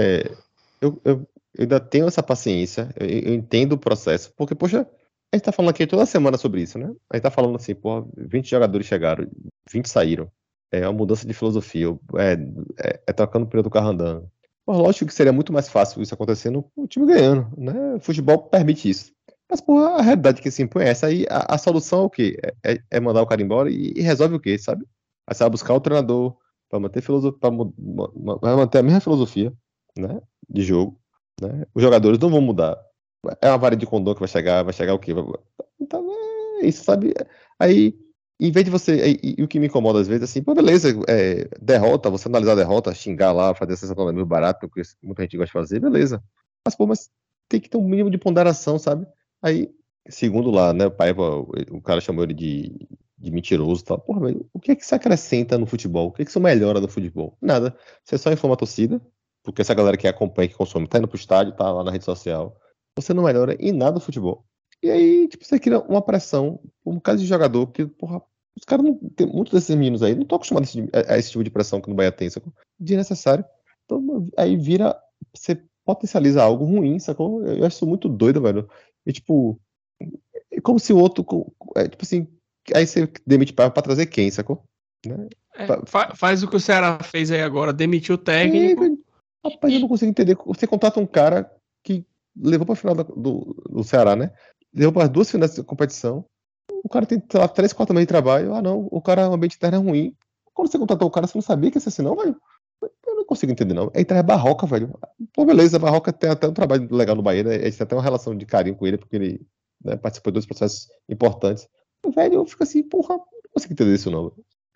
eu ainda tenho essa paciência, eu entendo o processo, porque, poxa, a gente tá falando aqui toda semana sobre isso, né? A gente tá falando assim, porra, 20 jogadores chegaram, 20 saíram. É uma mudança de filosofia, trocando o pneu do carro andando. Pô, lógico que seria muito mais fácil isso acontecendo com o time ganhando, né? O futebol permite isso. Mas, porra, a realidade que se impõe é essa. Aí a solução é o quê? É mandar o cara embora e resolve o quê, sabe? Aí você vai buscar o treinador para manter, vai manter a mesma filosofia, né, de jogo, né? Os jogadores não vão mudar. É uma vara de condão que vai chegar o quê? Então, é isso, sabe? Aí, em vez de você... E o que me incomoda às vezes, assim, pô, beleza, derrota, você analisar a derrota, xingar lá, fazer a sensação meio barato, porque muita gente gosta de fazer, beleza. Mas tem que ter um mínimo de ponderação, sabe? Aí, segundo lá, né, o cara chamou ele de mentiroso e tal. Porra, velho, o que é que você acrescenta no futebol? O que é que isso melhora no futebol? Nada. Você só informa a torcida, porque essa galera que acompanha, que consome, tá indo pro estádio, tá lá na rede social. Você não melhora em nada o futebol. E aí, tipo, você cria uma pressão, um caso de jogador, que, porra, os caras não tem muitos desses meninos aí, não estão acostumados a esse tipo de pressão que no Bahia tem, sacou? Desnecessário. Então, aí vira, você potencializa algo ruim, sacou? Eu acho isso muito doido, velho. E, tipo, é como se o outro, tipo assim, aí você demite pra trazer quem, sacou? Né? Faz o que o Ceará fez aí agora, demitiu o técnico. Rapaz, eu não consigo entender. Você contrata um cara que levou pra final do Ceará, né? Levou para 2 finais de competição. O cara tem, sei lá, 3, 4 meses de trabalho. Não, o cara, o ambiente interno é ruim. Quando você contratou o cara, você não sabia que ia ser assim, não, velho? Eu não consigo entender, não. Aí traz Barroca, velho. Pô, beleza, Barroca tem até um trabalho legal no Bahia, né? A gente tem até uma relação de carinho com ele, porque ele, né, participou de 2 processos importantes. Velho, eu fico assim, porra, não consigo entender isso, não.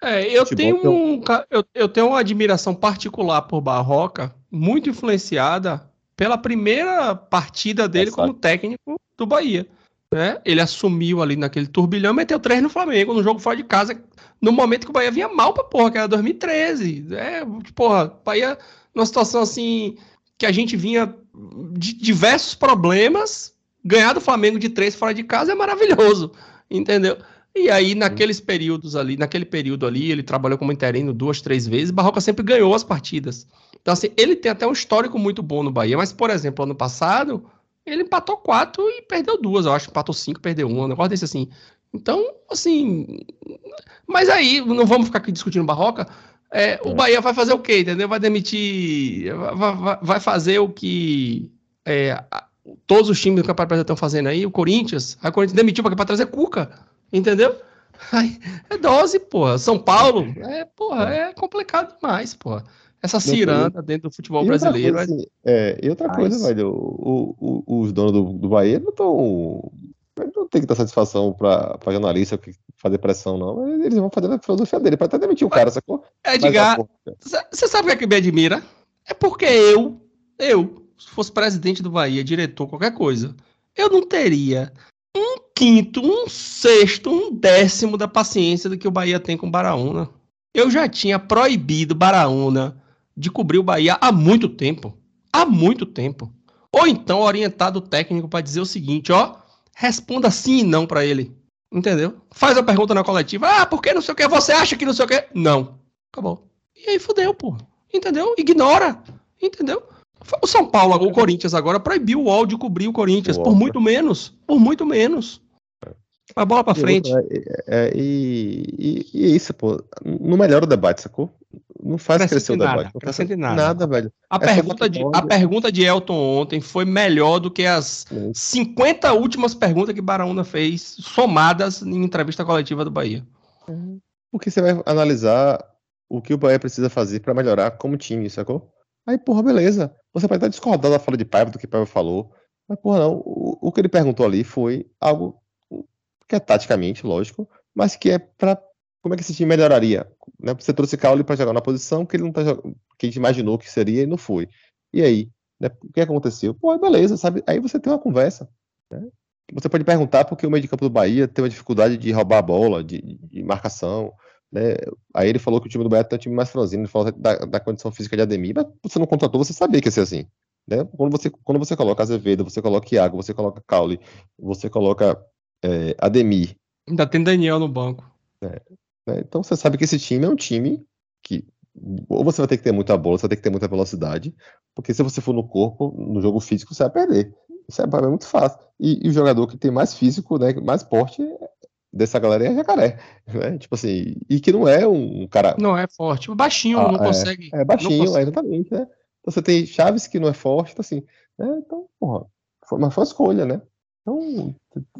Eu tenho uma admiração particular por Barroca, muito influenciada pela primeira partida dele como técnico do Bahia. Né? Ele assumiu ali naquele turbilhão, meteu 3 no Flamengo, no jogo fora de casa, no momento que o Bahia vinha mal pra porra, que era 2013. Porra, Bahia numa situação assim, que a gente vinha de diversos problemas, ganhar do Flamengo de 3 fora de casa é maravilhoso, entendeu? E aí, naquele período ali, ele trabalhou como interino 2, 3 vezes, Barroca sempre ganhou as partidas. Então, assim, ele tem até um histórico muito bom no Bahia, mas, por exemplo, ano passado, ele empatou 4 e perdeu 2, eu acho, empatou 5, perdeu 1, um negócio desse assim. Então, assim, mas aí, não vamos ficar aqui discutindo Barroca, o Bahia vai fazer o quê, entendeu? Vai demitir, vai fazer o que todos os times do Campeonato Brasileiro estão fazendo aí, o Corinthians demitiu para trazer Cuca. Entendeu? Ai, é dose, porra. São Paulo, é complicado demais, porra. Essa ciranda dentro do futebol brasileiro. E outra coisa, velho, os donos do Bahia não tem que dar satisfação pra jornalista fazer pressão, não. Eles vão fazer a filosofia dele, pra até demitir o cara, sacou? Edgar, você sabe o que me admira? É porque eu, se fosse presidente do Bahia, diretor, qualquer coisa, eu não teria 1/5, 1/6, 1/10 da paciência do que o Bahia tem com o Baraúna. Eu já tinha proibido Baraúna de cobrir o Bahia há muito tempo. Há muito tempo. Ou então orientado o técnico para dizer o seguinte, responda sim e não para ele. Entendeu? Faz a pergunta na coletiva. Por que não sei o que? Você acha que não sei o que? Não. Acabou. E aí fudeu, pô. Entendeu? Ignora. Entendeu? O São Paulo, o Corinthians agora proibiu o UOL de cobrir o Corinthians por muito menos. Por muito menos. A bola pra frente. E isso, pô. Não melhora o debate, sacou? Não faz crescer o debate. Não faz nada, velho. A pergunta de Elton ontem foi melhor do que as 50 últimas perguntas que Baraúna fez, somadas em entrevista coletiva do Bahia. Porque você vai analisar o que o Bahia precisa fazer pra melhorar como time, sacou? Aí, porra, beleza. Você pode estar discordando da fala de Paiva, do que Paiva falou. Mas, porra, não. O que ele perguntou ali foi algo que é taticamente, lógico, mas que é para como é que esse time melhoraria, né? Você trouxe Caule para jogar na posição que ele não tá que a gente imaginou que seria e não foi. E aí, né? O que aconteceu? Pô, beleza, sabe? Aí você tem uma conversa, né? Você pode perguntar por que o meio de campo do Bahia tem uma dificuldade de roubar a bola, de marcação, né? Aí ele falou que o time do Bahia tem um time mais franzino, ele falou da condição física de Ademir, mas você não contratou, você sabia que ia ser assim, né? Quando você coloca Azevedo, você coloca Iago, você coloca Caule, você coloca Ademir, Ainda tem Daniel no banco. né? Então você sabe que esse time é um time que ou você vai ter que ter muita bola, você vai ter que ter muita velocidade, porque se você for no corpo, no jogo físico, você vai perder. Isso é muito fácil. E o jogador que tem mais físico, né, mais porte dessa galera é Jacaré, né? Tipo assim, e que não é um cara Não é forte. Baixinho, não consegue. baixinho, Não consegue. exatamente, né? Então você tem Chaves que não é forte, então assim, né? Então, porra, mas foi uma escolha, né? Então,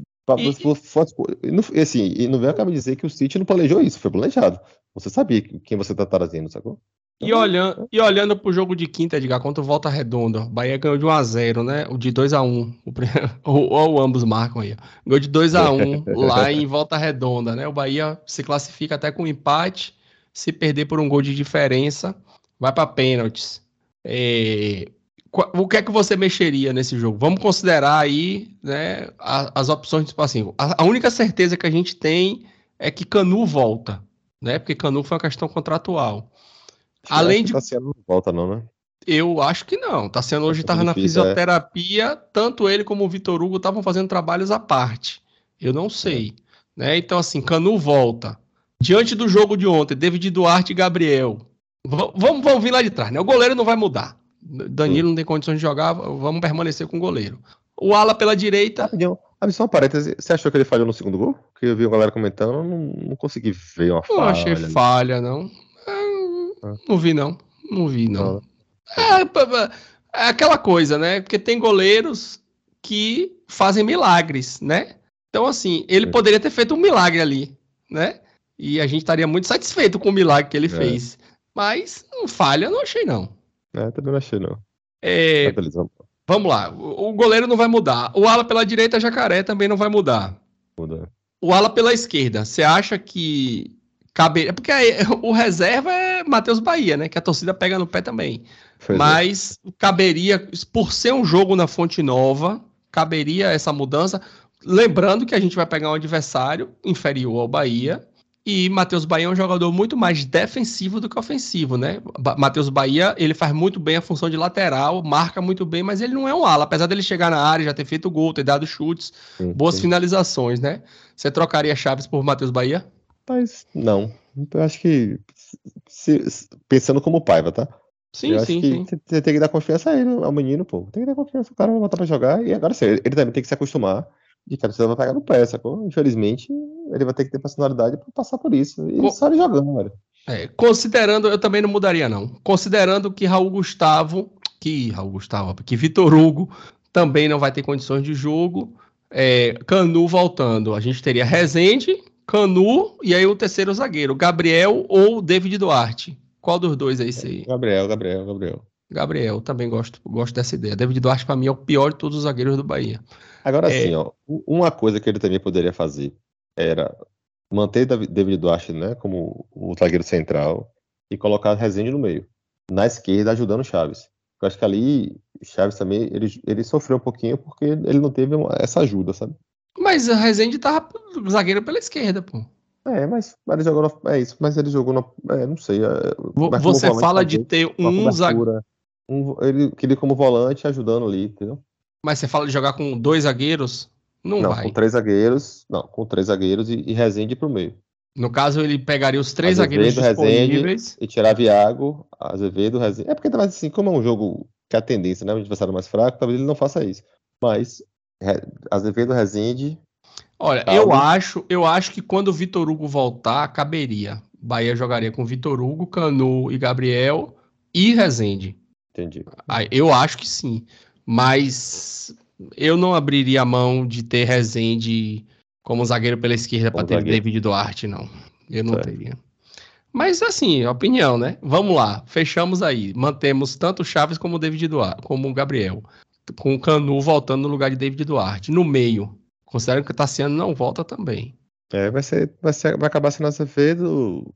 e não vem cá me dizer que o City não planejou isso, foi planejado. Você sabia quem você tá trazendo, sacou? E olhando pro jogo de quinta, Edgar, contra o Volta Redonda, o Bahia ganhou de 1-0, né? O de 2-1. Ou ambos marcam aí. Ganhou de 2-1 lá em Volta Redonda, né? O Bahia se classifica até com empate. Se perder por um gol de diferença, vai para pênaltis. O que é que você mexeria nesse jogo? Vamos considerar aí, né, as opções, tipo assim, a única certeza que a gente tem é que Canu volta, né? Porque Canu foi uma questão contratual. Além de. Tassiano não volta, não, né? Eu acho que não. Tassiano hoje estava na fisioterapia, tanto ele como o Vitor Hugo estavam fazendo trabalhos à parte. Eu não sei. Né? Então, assim, Canu volta. Diante do jogo de ontem, David Duarte e Gabriel. Vamos vir lá de trás, né? O goleiro não vai mudar. Danilo não tem condições de jogar, vamos permanecer com o goleiro. O ala pela direita. Rapidinho, só um parêntese. Você achou que ele falhou no segundo gol? Porque eu vi a galera comentando, não consegui ver uma falha. Não achei falha, não. Não vi, não. Não vi, não. É aquela coisa, né? Porque tem goleiros que fazem milagres, né? Então, assim, ele poderia ter feito um milagre ali, né? E a gente estaria muito satisfeito com o milagre que ele fez. Mas falha, eu não achei, não. Também não achei, não. Vamos lá. O goleiro não vai mudar. O ala pela direita, Jacaré, também não vai mudar. Muda. O ala pela esquerda, você acha que caberia? Porque o reserva é Matheus Bahia, né? Que a torcida pega no pé também. Mas caberia, por ser um jogo na Fonte Nova, caberia essa mudança. Lembrando que a gente vai pegar um adversário inferior ao Bahia. E Matheus Bahia é um jogador muito mais defensivo do que ofensivo, né? Matheus Bahia, ele faz muito bem a função de lateral, marca muito bem, mas ele não é um ala. Apesar dele chegar na área, já ter feito gol, ter dado chutes, boas finalizações, né? Você trocaria Chaves por Matheus Bahia? Mas não. Eu acho que, pensando como Paiva, tá? Sim. Você tem que dar confiança a ele, ao menino, pô. Tem que dar confiança, o cara vai botar pra jogar. E agora sim, ele também tem que se acostumar de que você vai pegar no pé, sacou? Infelizmente, ele vai ter que ter personalidade pra passar por isso. E só ele jogando, velho. Considerando, eu também não mudaria, não. Considerando que que Vitor Hugo também não vai ter condições de jogo. Canu voltando. A gente teria Rezende, Canu e aí o terceiro zagueiro, Gabriel ou David Duarte. Qual dos dois é esse aí? Gabriel, também gosto dessa ideia. David Duarte, pra mim, é o pior de todos os zagueiros do Bahia. Agora sim, ó, uma coisa que ele também poderia fazer era manter David Duarte, né, como o zagueiro central e colocar Rezende no meio, na esquerda, ajudando o Chaves. Eu acho que ali, o Chaves também, ele sofreu um pouquinho porque ele não teve essa ajuda, sabe? Mas o Rezende tava zagueiro pela esquerda, pô. Mas ele jogou mas ele jogou não sei. Você fala de ter um zagueiro. Ele como volante ajudando ali, entendeu? Mas você fala de jogar com dois zagueiros? Não vai. Com três zagueiros. Não, com três zagueiros e Rezende pro meio. No caso, ele pegaria os três zagueiros disponíveis. Rezende, e tirava Iago, Azevedo, Rezende. É porque, assim, como é um jogo que a tendência, né? O adversário mais fraco, talvez ele não faça isso. Mas Azevedo, Rezende. Olha, eu acho que quando o Vitor Hugo voltar, caberia. Bahia jogaria com Vitor Hugo, Canu e Gabriel e Rezende. Entendi. Eu acho que sim. Mas eu não abriria a mão de ter Rezende como zagueiro pela esquerda para ter David Duarte, não. Eu não teria. Mas assim, opinião, né? Vamos lá, fechamos aí. Mantemos tanto o Chaves como o David Duarte, como o Gabriel. Com o Canu voltando no lugar de David Duarte. No meio, considero que o Tassiano não volta também. Vai acabar sendo Azevedo.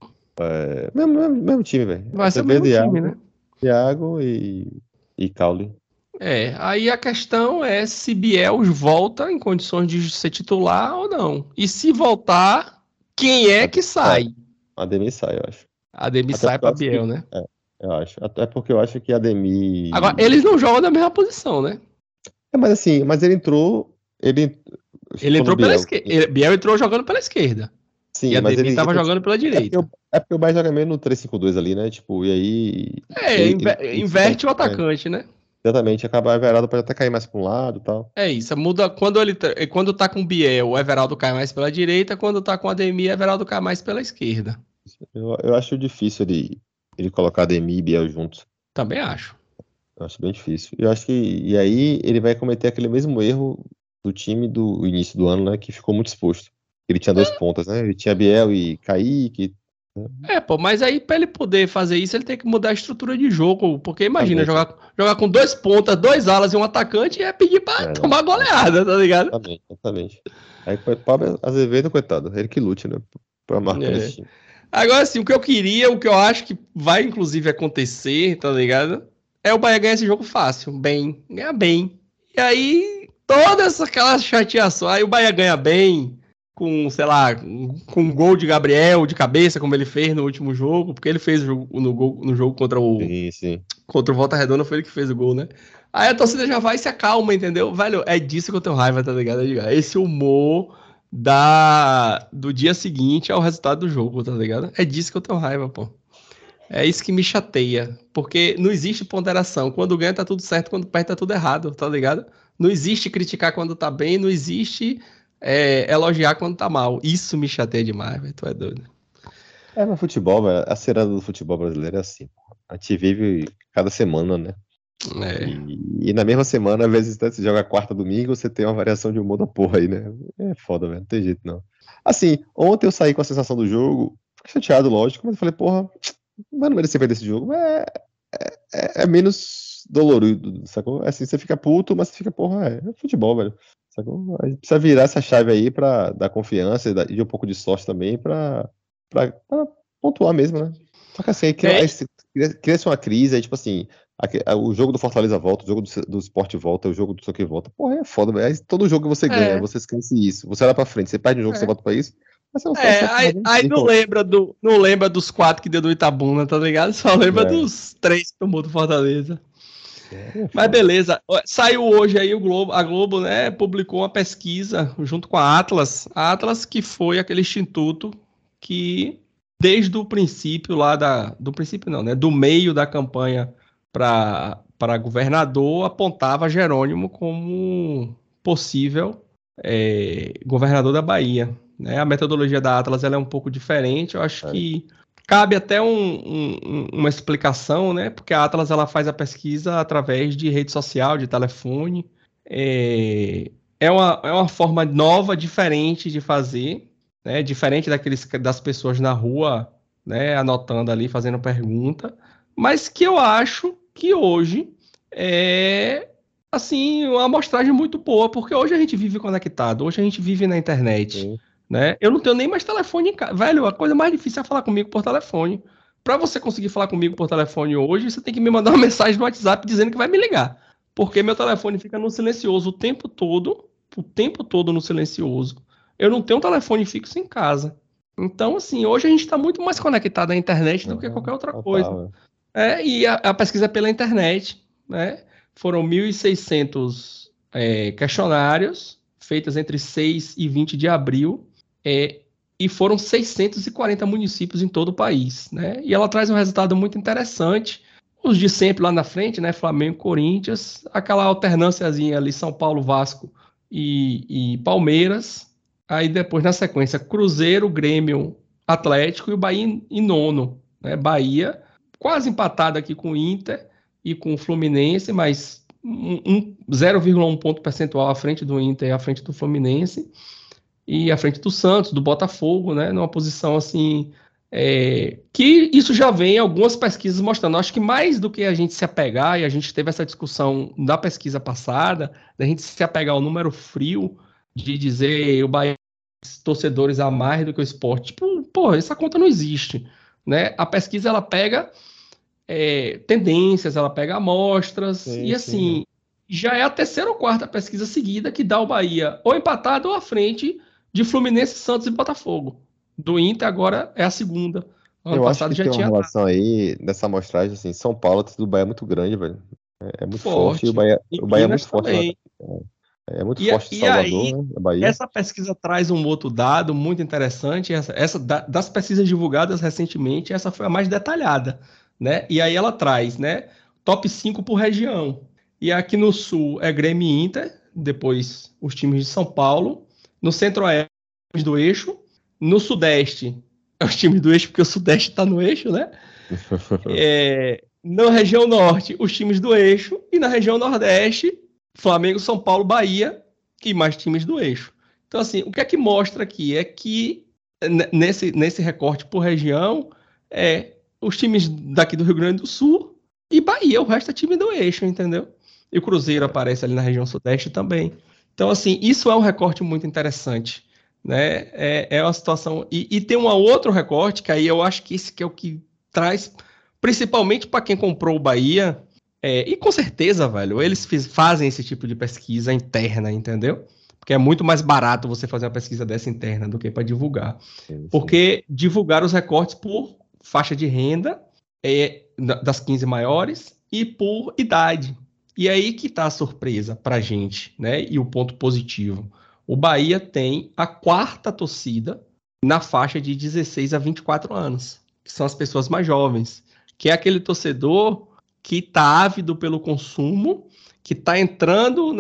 Mesmo time, velho. Vai ser o Azevedo, mesmo time, né? Iago e Caule. Aí a questão é se Biel volta em condições de ser titular ou não. E se voltar, quem é que sai? Ademir sai, eu acho. Ademir Até sai porque eu para acho que. Biel, né? Eu acho. Até porque eu acho que Agora, Ademir. eles não jogam na mesma posição, né? Mas assim, ele entrou. Ele Quando o entrou pela Biel. esquerda. Biel entrou jogando pela esquerda. E Sim, mas Ademir ele estava entra. jogando pela direita. É porque o Bahia joga meio no 3-5-2 ali, né? Tipo, e aí. Ele fica. Inverte o atacante, né? Exatamente, acaba o Everaldo pode até cair mais para um lado e tal. É isso, muda quando tá com o Biel, o Everaldo cai mais pela direita, quando tá com o Ademir, o Everaldo cai mais pela esquerda. Eu acho difícil ele colocar Ademir e Biel juntos. Também acho. Eu acho bem difícil. Eu acho que. E aí ele vai cometer aquele mesmo erro do time do início do ano, né? Que ficou muito exposto. Ele tinha dois pontas, né? Ele tinha Biel e Kaique. Mas aí pra ele poder fazer isso, ele tem que mudar a estrutura de jogo, porque imagina, Exatamente. jogar com dois pontas, dois alas e um atacante é pedir pra tomar goleada, tá ligado? Exatamente. Aí o Pablo Azevedo, coitado, ele que lute, né? Pra marcar nesse time. Agora, assim, o que eu queria, o que eu acho que vai inclusive acontecer, tá ligado? É o Bahia ganhar esse jogo fácil, ganhar bem. E aí, todas aquelas chateações, aí o Bahia ganha bem, com, sei lá, com um gol de Gabriel de cabeça, como ele fez no último jogo, porque ele fez no jogo contra o Sim. contra o Volta Redonda, foi ele que fez o gol, né? Aí a torcida já vai e se acalma, entendeu? Velho, é disso que eu tenho raiva, tá ligado? Esse humor do dia seguinte ao resultado do jogo, tá ligado? É disso que eu tenho raiva, pô. É isso que me chateia, porque não existe ponderação. Quando ganha tá tudo certo, quando perde tá tudo errado, tá ligado? Não existe criticar quando tá bem, não existe elogiar quando tá mal. Isso me chateia demais, velho. Tu é doido. No futebol, velho, a ciranda do futebol brasileiro é assim. A gente vive cada semana, né? E na mesma semana, às vezes, né, você joga quarta, domingo, você tem uma variação de humor da porra aí, né? É foda, velho, não tem jeito não. Assim, ontem eu saí com a sensação do jogo, fiquei chateado, lógico, mas eu falei, porra, mas não merecia perder esse jogo. É menos dolorido, sacou? Assim, você fica puto, mas você fica, porra, é futebol, velho. Sacou? A gente precisa virar essa chave aí pra dar confiança e de um pouco de sorte também pra pontuar mesmo, né? Só que assim, aí cria-se uma crise, aí tipo assim, o jogo do Fortaleza volta, o jogo do Sport volta, o jogo do Soque volta. Porra, é foda, velho. Aí todo jogo que você ganha, você esquece isso. Você olha pra frente, você perde um jogo, você volta pra isso. Mas você não aí não lembra dos 4 que deu do Itabuna, tá ligado? Só lembra dos 3 que tomou do Fortaleza. Mas beleza, saiu hoje aí a Globo, né, publicou uma pesquisa junto com a Atlas que foi aquele instituto que desde o princípio do princípio não, né, do meio da campanha para governador apontava Jerônimo como possível governador da Bahia, né? A metodologia da Atlas ela é um pouco diferente, eu acho que cabe até uma explicação, né? Porque a Atlas ela faz a pesquisa através de rede social, de telefone. É uma forma nova, diferente de fazer, né? Diferente das pessoas na rua, né? Anotando ali, fazendo pergunta. Mas que eu acho que hoje é assim uma amostragem muito boa, porque hoje a gente vive conectado, hoje a gente vive na internet. Sim. Né? Eu não tenho nem mais telefone em casa. Velho, a coisa mais difícil é falar comigo por telefone. Para você conseguir falar comigo por telefone hoje, você tem que me mandar uma mensagem no WhatsApp dizendo que vai me ligar. Porque meu telefone fica no silencioso o tempo todo no silencioso. Eu não tenho um telefone fixo em casa. Então, assim, hoje a gente está muito mais conectado à internet do que qualquer outra coisa. E a pesquisa é pela internet, né? Foram 1.600 questionários feitos entre 6 e 20 de abril. E foram 640 municípios em todo o país, né? E ela traz um resultado muito interessante. Os de sempre lá na frente, né? Flamengo, Corinthians, aquela alternânciazinha ali, São Paulo, Vasco e Palmeiras. Aí depois, na sequência, Cruzeiro, Grêmio, Atlético e o Bahia em nono, né? Bahia quase empatado aqui com o Inter e com o Fluminense, mas 0,1 ponto percentual à frente do Inter e à frente do Fluminense. E à frente do Santos, do Botafogo, né? Numa posição assim. Que isso já vem algumas pesquisas mostrando. Acho que mais do que a gente se apegar, e a gente teve essa discussão da pesquisa passada, da gente se apegar ao número frio de dizer o Bahia torcedores a mais do que o Sport. Tipo, pô, essa conta não existe, né? A pesquisa, ela pega tendências, ela pega amostras, e assim, já é a terceira ou quarta pesquisa seguida que dá o Bahia ou empatado ou à frente de Fluminense, Santos e Botafogo. Do Inter agora é a segunda. Ano Eu acho passado que já tem uma tinha relação aí, nessa amostragem, assim, São Paulo, a torcida do Bahia é muito grande, velho. É muito forte, e o forte. Bahia, E o Bahia é muito Minas forte também. é muito E, forte em e aí, Salvador, né, da Bahia. essa pesquisa traz um outro dado muito interessante. Das pesquisas divulgadas recentemente, essa foi a mais detalhada, né? E aí ela traz, né? Top 5 por região. E aqui no Sul é Grêmio e Inter, depois os times de São Paulo. No Centro-Oeste, os do eixo. No Sudeste, é os times do eixo, porque o Sudeste está no eixo, né? Na região Norte, os times do eixo. E na região Nordeste, Flamengo, São Paulo, Bahia e mais times do eixo. Então, assim, o que é que mostra aqui? É que nesse recorte por região, os times daqui do Rio Grande do Sul e Bahia, o resto é time do eixo, entendeu? E o Cruzeiro aparece ali na região Sudeste também. Então, assim, isso é um recorte muito interessante, né? É uma situação... E tem um outro recorte, que aí eu acho que esse que é o que traz, principalmente para quem comprou o Bahia, e com certeza, velho, eles fazem esse tipo de pesquisa interna, entendeu? Porque é muito mais barato você fazer uma pesquisa dessa interna do que para divulgar. Porque divulgar os recortes por faixa de renda das 15 maiores e por idade. E aí que está a surpresa para gente, né? E o ponto positivo. O Bahia tem a quarta torcida na faixa de 16 a 24 anos, que são as pessoas mais jovens, que é aquele torcedor que está ávido pelo consumo, que está entrando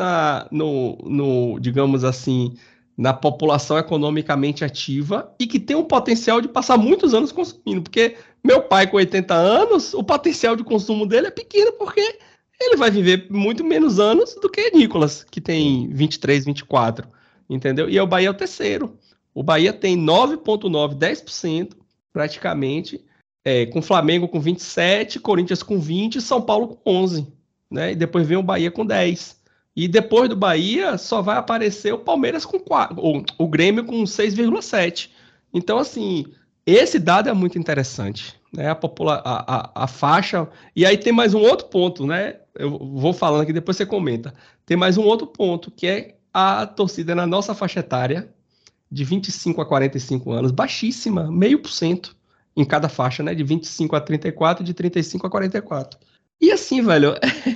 digamos assim, na população economicamente ativa e que tem um potencial de passar muitos anos consumindo, porque meu pai com 80 anos, o potencial de consumo dele é pequeno, porque ele vai viver muito menos anos do que Nicolas, que tem 23, 24, entendeu? E o Bahia é o terceiro. O Bahia tem 9,9%, 10% praticamente, com Flamengo com 27%, Corinthians com 20% São Paulo com 11%. Né? E depois vem o Bahia com 10%. E depois do Bahia só vai aparecer o Palmeiras com 4%, o Grêmio com 6,7%. Então, assim, esse dado é muito interessante. Né? A faixa... E aí tem mais um outro ponto, né? Eu vou falando aqui, depois você comenta. Tem mais um outro ponto, que é a torcida na nossa faixa etária, de 25 a 45 anos, baixíssima, 0,5% em cada faixa, né? De 25 a 34 e de 35 a 44. E assim, velho,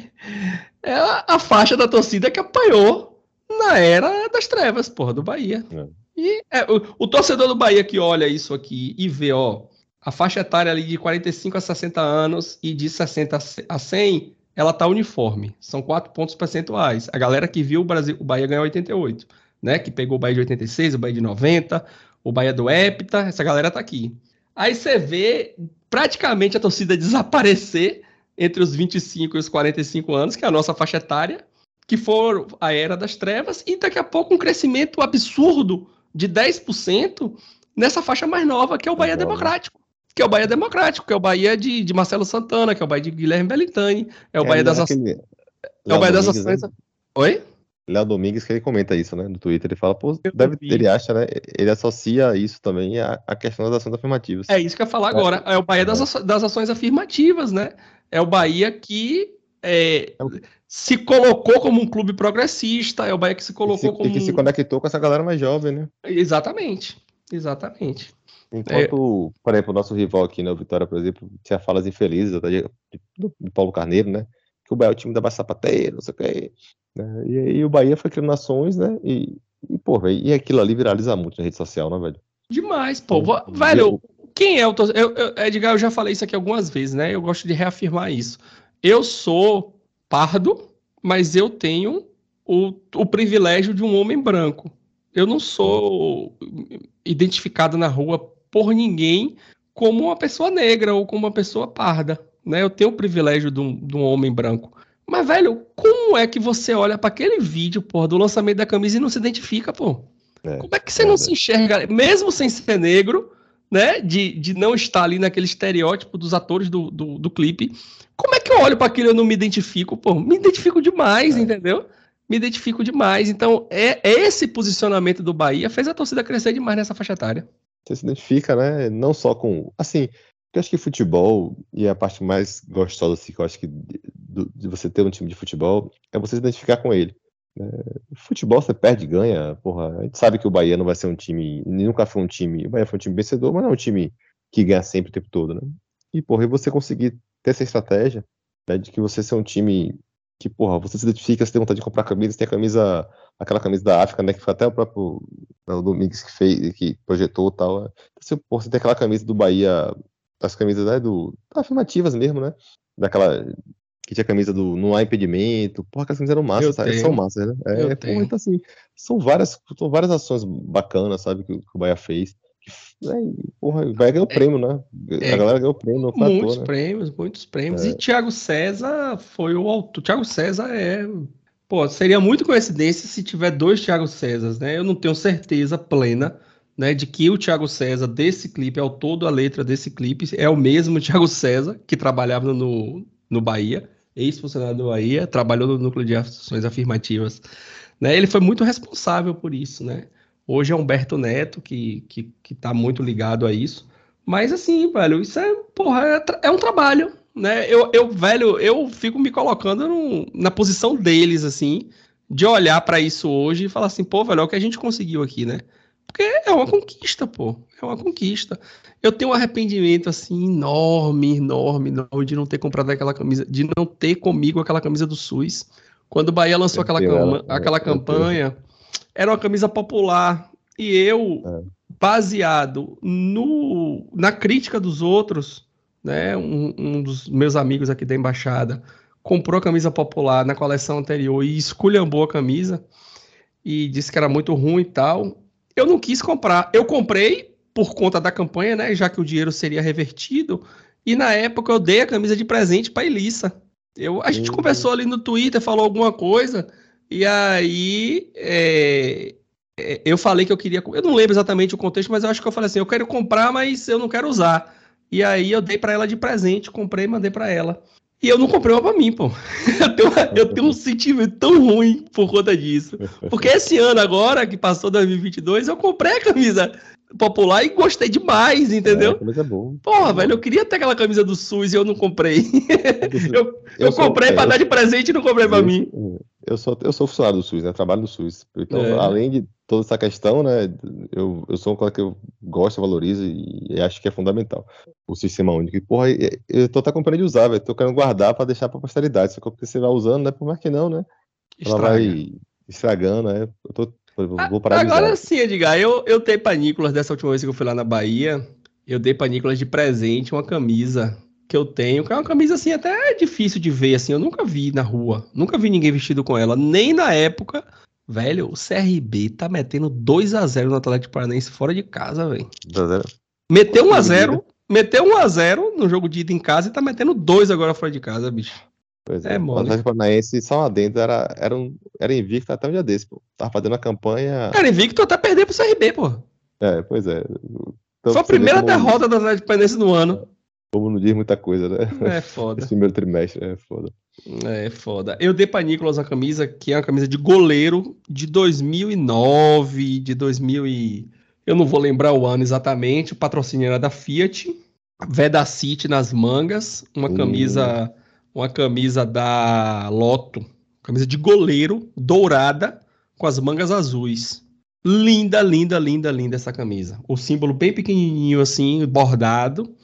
é a faixa da torcida que apanhou na era das trevas, porra, do Bahia. E o torcedor do Bahia que olha isso aqui e vê, ó, a faixa etária ali de 45 a 60 anos e de 60 a 100, ela tá uniforme. São 4 pontos percentuais. A galera que viu o Bahia ganhar 88, né? Que pegou o Bahia de 86, o Bahia de 90, o Bahia do Hepta, essa galera tá aqui. Aí você vê praticamente a torcida desaparecer entre os 25 e os 45 anos, que é a nossa faixa etária, que for a era das trevas, e daqui a pouco um crescimento absurdo de 10% nessa faixa mais nova, que é o Bahia Democrático. Que é o Bahia Democrático, que é o Bahia de Marcelo Santana, que é o Bahia de Guilherme Belintani, é o Bahia das ações. É o Bahia das ações. Né? Oi? Léo Domingues, que ele comenta isso, né, no Twitter, ele fala, pô, ele acha, né, ele associa isso também à questão das ações afirmativas. É isso que eu ia falar agora, é o Bahia das ações afirmativas, né, é o Bahia que se colocou como um clube progressista, é o Bahia que se colocou como... E que se conectou com essa galera mais jovem, né. Exatamente. Enquanto, por exemplo, o nosso rival aqui, né, o Vitória, por exemplo, tinha falas infelizes até do Paulo Carneiro, né, que o Bahia é o time da mais sapateira, não sei o que, né? E aí o Bahia foi criando ações, né? E aquilo ali viraliza muito na rede social, né, velho? Demais, pô. Velho, quem é o torcedor? Edgar, eu já falei isso aqui algumas vezes, né? Eu gosto de reafirmar isso. Eu sou pardo, mas eu tenho o privilégio de um homem branco. Eu não sou identificado na rua por ninguém como uma pessoa negra ou como uma pessoa parda, né? Eu tenho o privilégio de um homem branco. Mas, velho, como é que você olha para aquele vídeo, porra, do lançamento da camisa e não se identifica, pô? Como é que você não se enxerga, mesmo sem ser negro, né? De não estar ali naquele estereótipo dos atores do clipe. Como é que eu olho para aquilo e eu não me identifico, pô? Me identifico demais, entendeu? me identifico demais. Então, esse posicionamento do Bahia fez a torcida crescer demais nessa faixa etária. Você se identifica, né? Não só com. Assim, eu acho que futebol, e a parte mais gostosa, assim, que eu acho que de você ter um time de futebol, é você se identificar com ele. Futebol você perde e ganha, porra. A gente sabe que o Bahia não vai ser um time. Nunca foi um time. O Bahia foi um time vencedor, mas não é um time que ganha sempre o tempo todo, né? E, porra, e você conseguir ter essa estratégia, né, de que você ser um time que, porra, você se identifica, você tem vontade de comprar camisa, tem a camisa, aquela camisa da África, né, que foi até o próprio o Domingues que fez, que projetou e tal. Né? Então, porra, você tem aquela camisa do Bahia, as camisas, né, afirmativas mesmo, né? Daquela que tinha a camisa do Não Há Impedimento, porra, aquelas camisas eram massas, sabe? São massas, né? Porra, então assim, são várias ações bacanas, sabe, que o Bahia fez. Porra, o Bahia ganhou prêmio, né? A galera ganhou prêmio, não foi muitos à toa, prêmios, né? Muitos prêmios. E Thiago César foi o autor. Thiago César Pô, seria muito coincidência se tiver 2 Thiago Césars, né? Eu não tenho certeza plena, né, de que o Thiago César desse clipe, autor da letra desse clipe, é o mesmo Thiago César que trabalhava no Bahia, ex-funcionário do Bahia, trabalhou no núcleo de ações afirmativas. Né? Ele foi muito responsável por isso, né? Hoje é Humberto Neto que tá muito ligado a isso. Mas assim, velho, isso é um trabalho, né? Velho, eu fico me colocando na posição deles, assim, de olhar pra isso hoje e falar assim, pô, velho, é o que a gente conseguiu aqui, né? Porque é uma conquista, pô. É uma conquista. Eu tenho um arrependimento, assim, enorme de não ter comprado aquela camisa, de não ter comigo aquela camisa do SUS. Quando o Bahia lançou aquela campanha, era uma camisa popular. E eu, baseado na crítica dos outros, né? Um dos meus amigos aqui da embaixada comprou a camisa popular na coleção anterior e esculhambou a camisa e disse que era muito ruim e tal. Eu não quis comprar. Eu comprei por conta da campanha, né? Já que o dinheiro seria revertido. E na época eu dei a camisa de presente para Elissa. A gente conversou ali no Twitter, falou alguma coisa, e aí eu falei que eu queria. Eu não lembro exatamente o contexto, mas eu acho que eu falei assim: eu quero comprar, mas eu não quero usar. E aí eu dei para ela de presente, comprei e mandei para ela. E eu não comprei uma pra mim, pô. Eu tenho um sentimento tão ruim por conta disso. Porque esse ano agora, que passou 2022, eu comprei a camisa popular e gostei demais, entendeu? A camisa é boa. Porra, velho, eu queria ter aquela camisa do SUS e eu não comprei. eu comprei pra dar de presente e não comprei pra mim. Eu sou funcionário do SUS, né? Trabalho no SUS. Então, além de toda essa questão, né? Eu sou um cara que eu gosto, valorizo e acho que é fundamental. O sistema único. E, porra, eu tô até comprando de usar, velho. Tô querendo guardar pra deixar pra posteridade. Só que você vai usando, né? Por mais que não, né? Ela vai estragando, né? Vou parar de usar. Agora sim, Edgar, eu dei pra Nicolas, dessa última vez que eu fui lá na Bahia, eu dei pra Nicolas de presente uma camisa que eu tenho, que é uma camisa assim, até difícil de ver, assim, eu nunca vi na rua, nunca vi ninguém vestido com ela, nem na época. Velho, o CRB tá metendo 2-0 no Atlético Paranaense fora de casa, velho. 2-0? Meteu 1-0 no jogo de ida em casa e tá metendo 2 agora fora de casa, bicho. Pois é, mano. O Atlético Paranaense, só lá dentro, era invicto até um dia desse, pô. Tava fazendo a campanha... Era invicto até perder pro CRB, pô. Pois é. Então, foi a primeira derrota do Atlético Paranaense no ano. Como não diz muita coisa, né? É foda. Esse primeiro trimestre é foda. É foda. Eu dei pra Nicolas uma camisa que é uma camisa de goleiro de 2009, de 2000 e... Eu não vou lembrar o ano exatamente. O patrocínio era da Fiat. Vedacity nas mangas. Uma camisa da Lotto. Camisa de goleiro, dourada, com as mangas azuis. Linda, linda, linda, linda essa camisa. O símbolo bem pequenininho assim, bordado.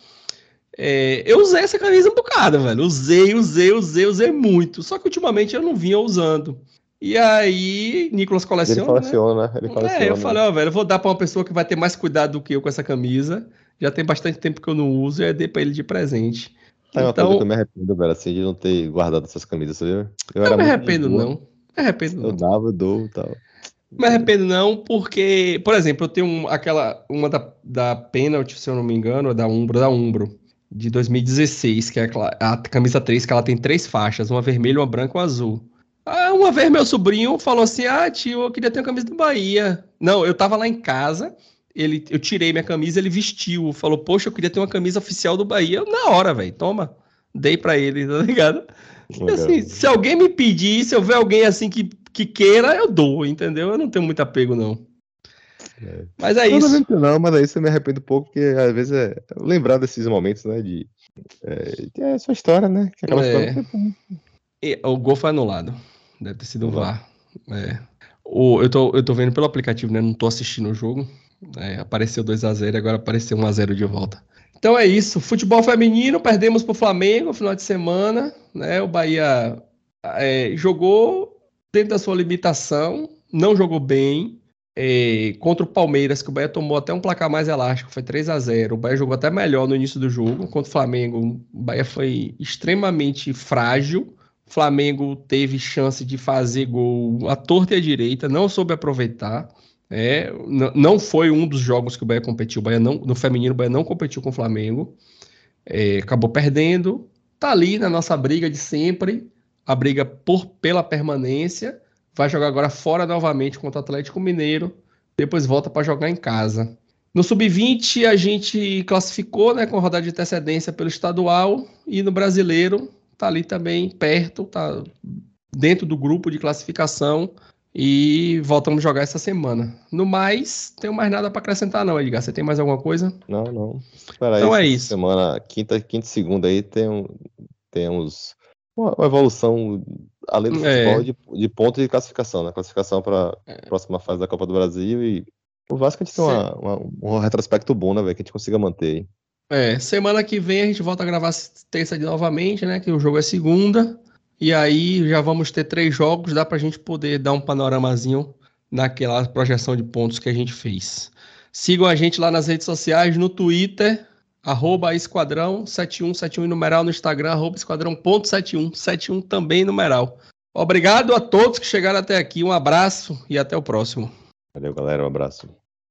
Eu usei essa camisa um bocado, velho. Usei muito. Só que ultimamente eu não vinha usando. E aí, Nicolas coleciona, Ele coleciona, né? Ele coleciona. Eu falei, velho, eu vou dar pra uma pessoa que vai ter mais cuidado do que eu com essa camisa. Já tem bastante tempo que eu não uso e aí dei pra ele de presente. É uma coisa que eu me arrependo, velho, assim, de não ter guardado essas camisas, sabe? Eu me arrependo, não. Eu dava, eu dou e tal. Me arrependo não, porque, por exemplo, eu tenho uma da Penalty, se eu não me engano, da Umbro, de 2016, que é a camisa 3, que ela tem 3 faixas, uma vermelha, uma branca e uma azul. Uma vez meu sobrinho falou assim, tio, eu queria ter uma camisa do Bahia. Não, eu tava lá em casa, eu tirei minha camisa, ele vestiu, falou, poxa, eu queria ter uma camisa oficial do Bahia. Na hora, velho, toma, dei pra ele, tá ligado? E assim, se alguém me pedir, se eu ver alguém assim que que queira, eu dou, entendeu? Eu não tenho muito apego, não. Mas é Eu isso. não, mas aí você me arrependo um pouco, porque às vezes lembrar desses momentos, né? É sua história, né? Que acaba ficando. O gol foi anulado. Deve ter sido o Vamos lá. VAR. Eu tô vendo pelo aplicativo, né? Não tô assistindo o jogo. Apareceu 2-0 e agora apareceu 1-0 de volta. Então é isso. Futebol feminino, perdemos pro Flamengo no final de semana, né? O Bahia jogou dentro da sua limitação, não jogou bem. Contra o Palmeiras, que o Bahia tomou até um placar mais elástico, foi 3-0. O Bahia jogou até melhor no início do jogo. Contra o Flamengo, o Bahia foi extremamente frágil. O Flamengo teve chance de fazer gol à torta e à direita, não soube aproveitar. Não foi um dos jogos que o Bahia competiu. O Bahia não, no feminino, o Bahia não competiu com o Flamengo. Acabou perdendo. Tá ali na nossa briga de sempre, a briga pela permanência. Vai jogar agora fora novamente contra o Atlético Mineiro. Depois volta para jogar em casa. No Sub-20 a gente classificou, né, com rodada de antecedência pelo estadual. E no Brasileiro tá ali também perto, tá dentro do grupo de classificação. E voltamos a jogar essa semana. No mais, tenho mais nada para acrescentar não, Edgar. Você tem mais alguma coisa? Não. Espera aí, Então é essa isso. semana, quinta e segunda aí, temos uma evolução além do futebol de ponto de classificação, né? Classificação para a próxima fase da Copa do Brasil. E o Vasco a gente tem um retrospecto bom, né, velho? Que a gente consiga manter aí. Semana que vem a gente volta a gravar terça novamente, né? Que o jogo é segunda. E aí já vamos ter 3 jogos, dá pra gente poder dar um panoramazinho naquela projeção de pontos que a gente fez. Sigam a gente lá nas redes sociais, no Twitter, @esquadrão7171 em numeral, no Instagram, @esquadrão.71, 71 também em numeral. Obrigado a todos que chegaram até aqui, um abraço e até o próximo. Valeu, galera. Um abraço.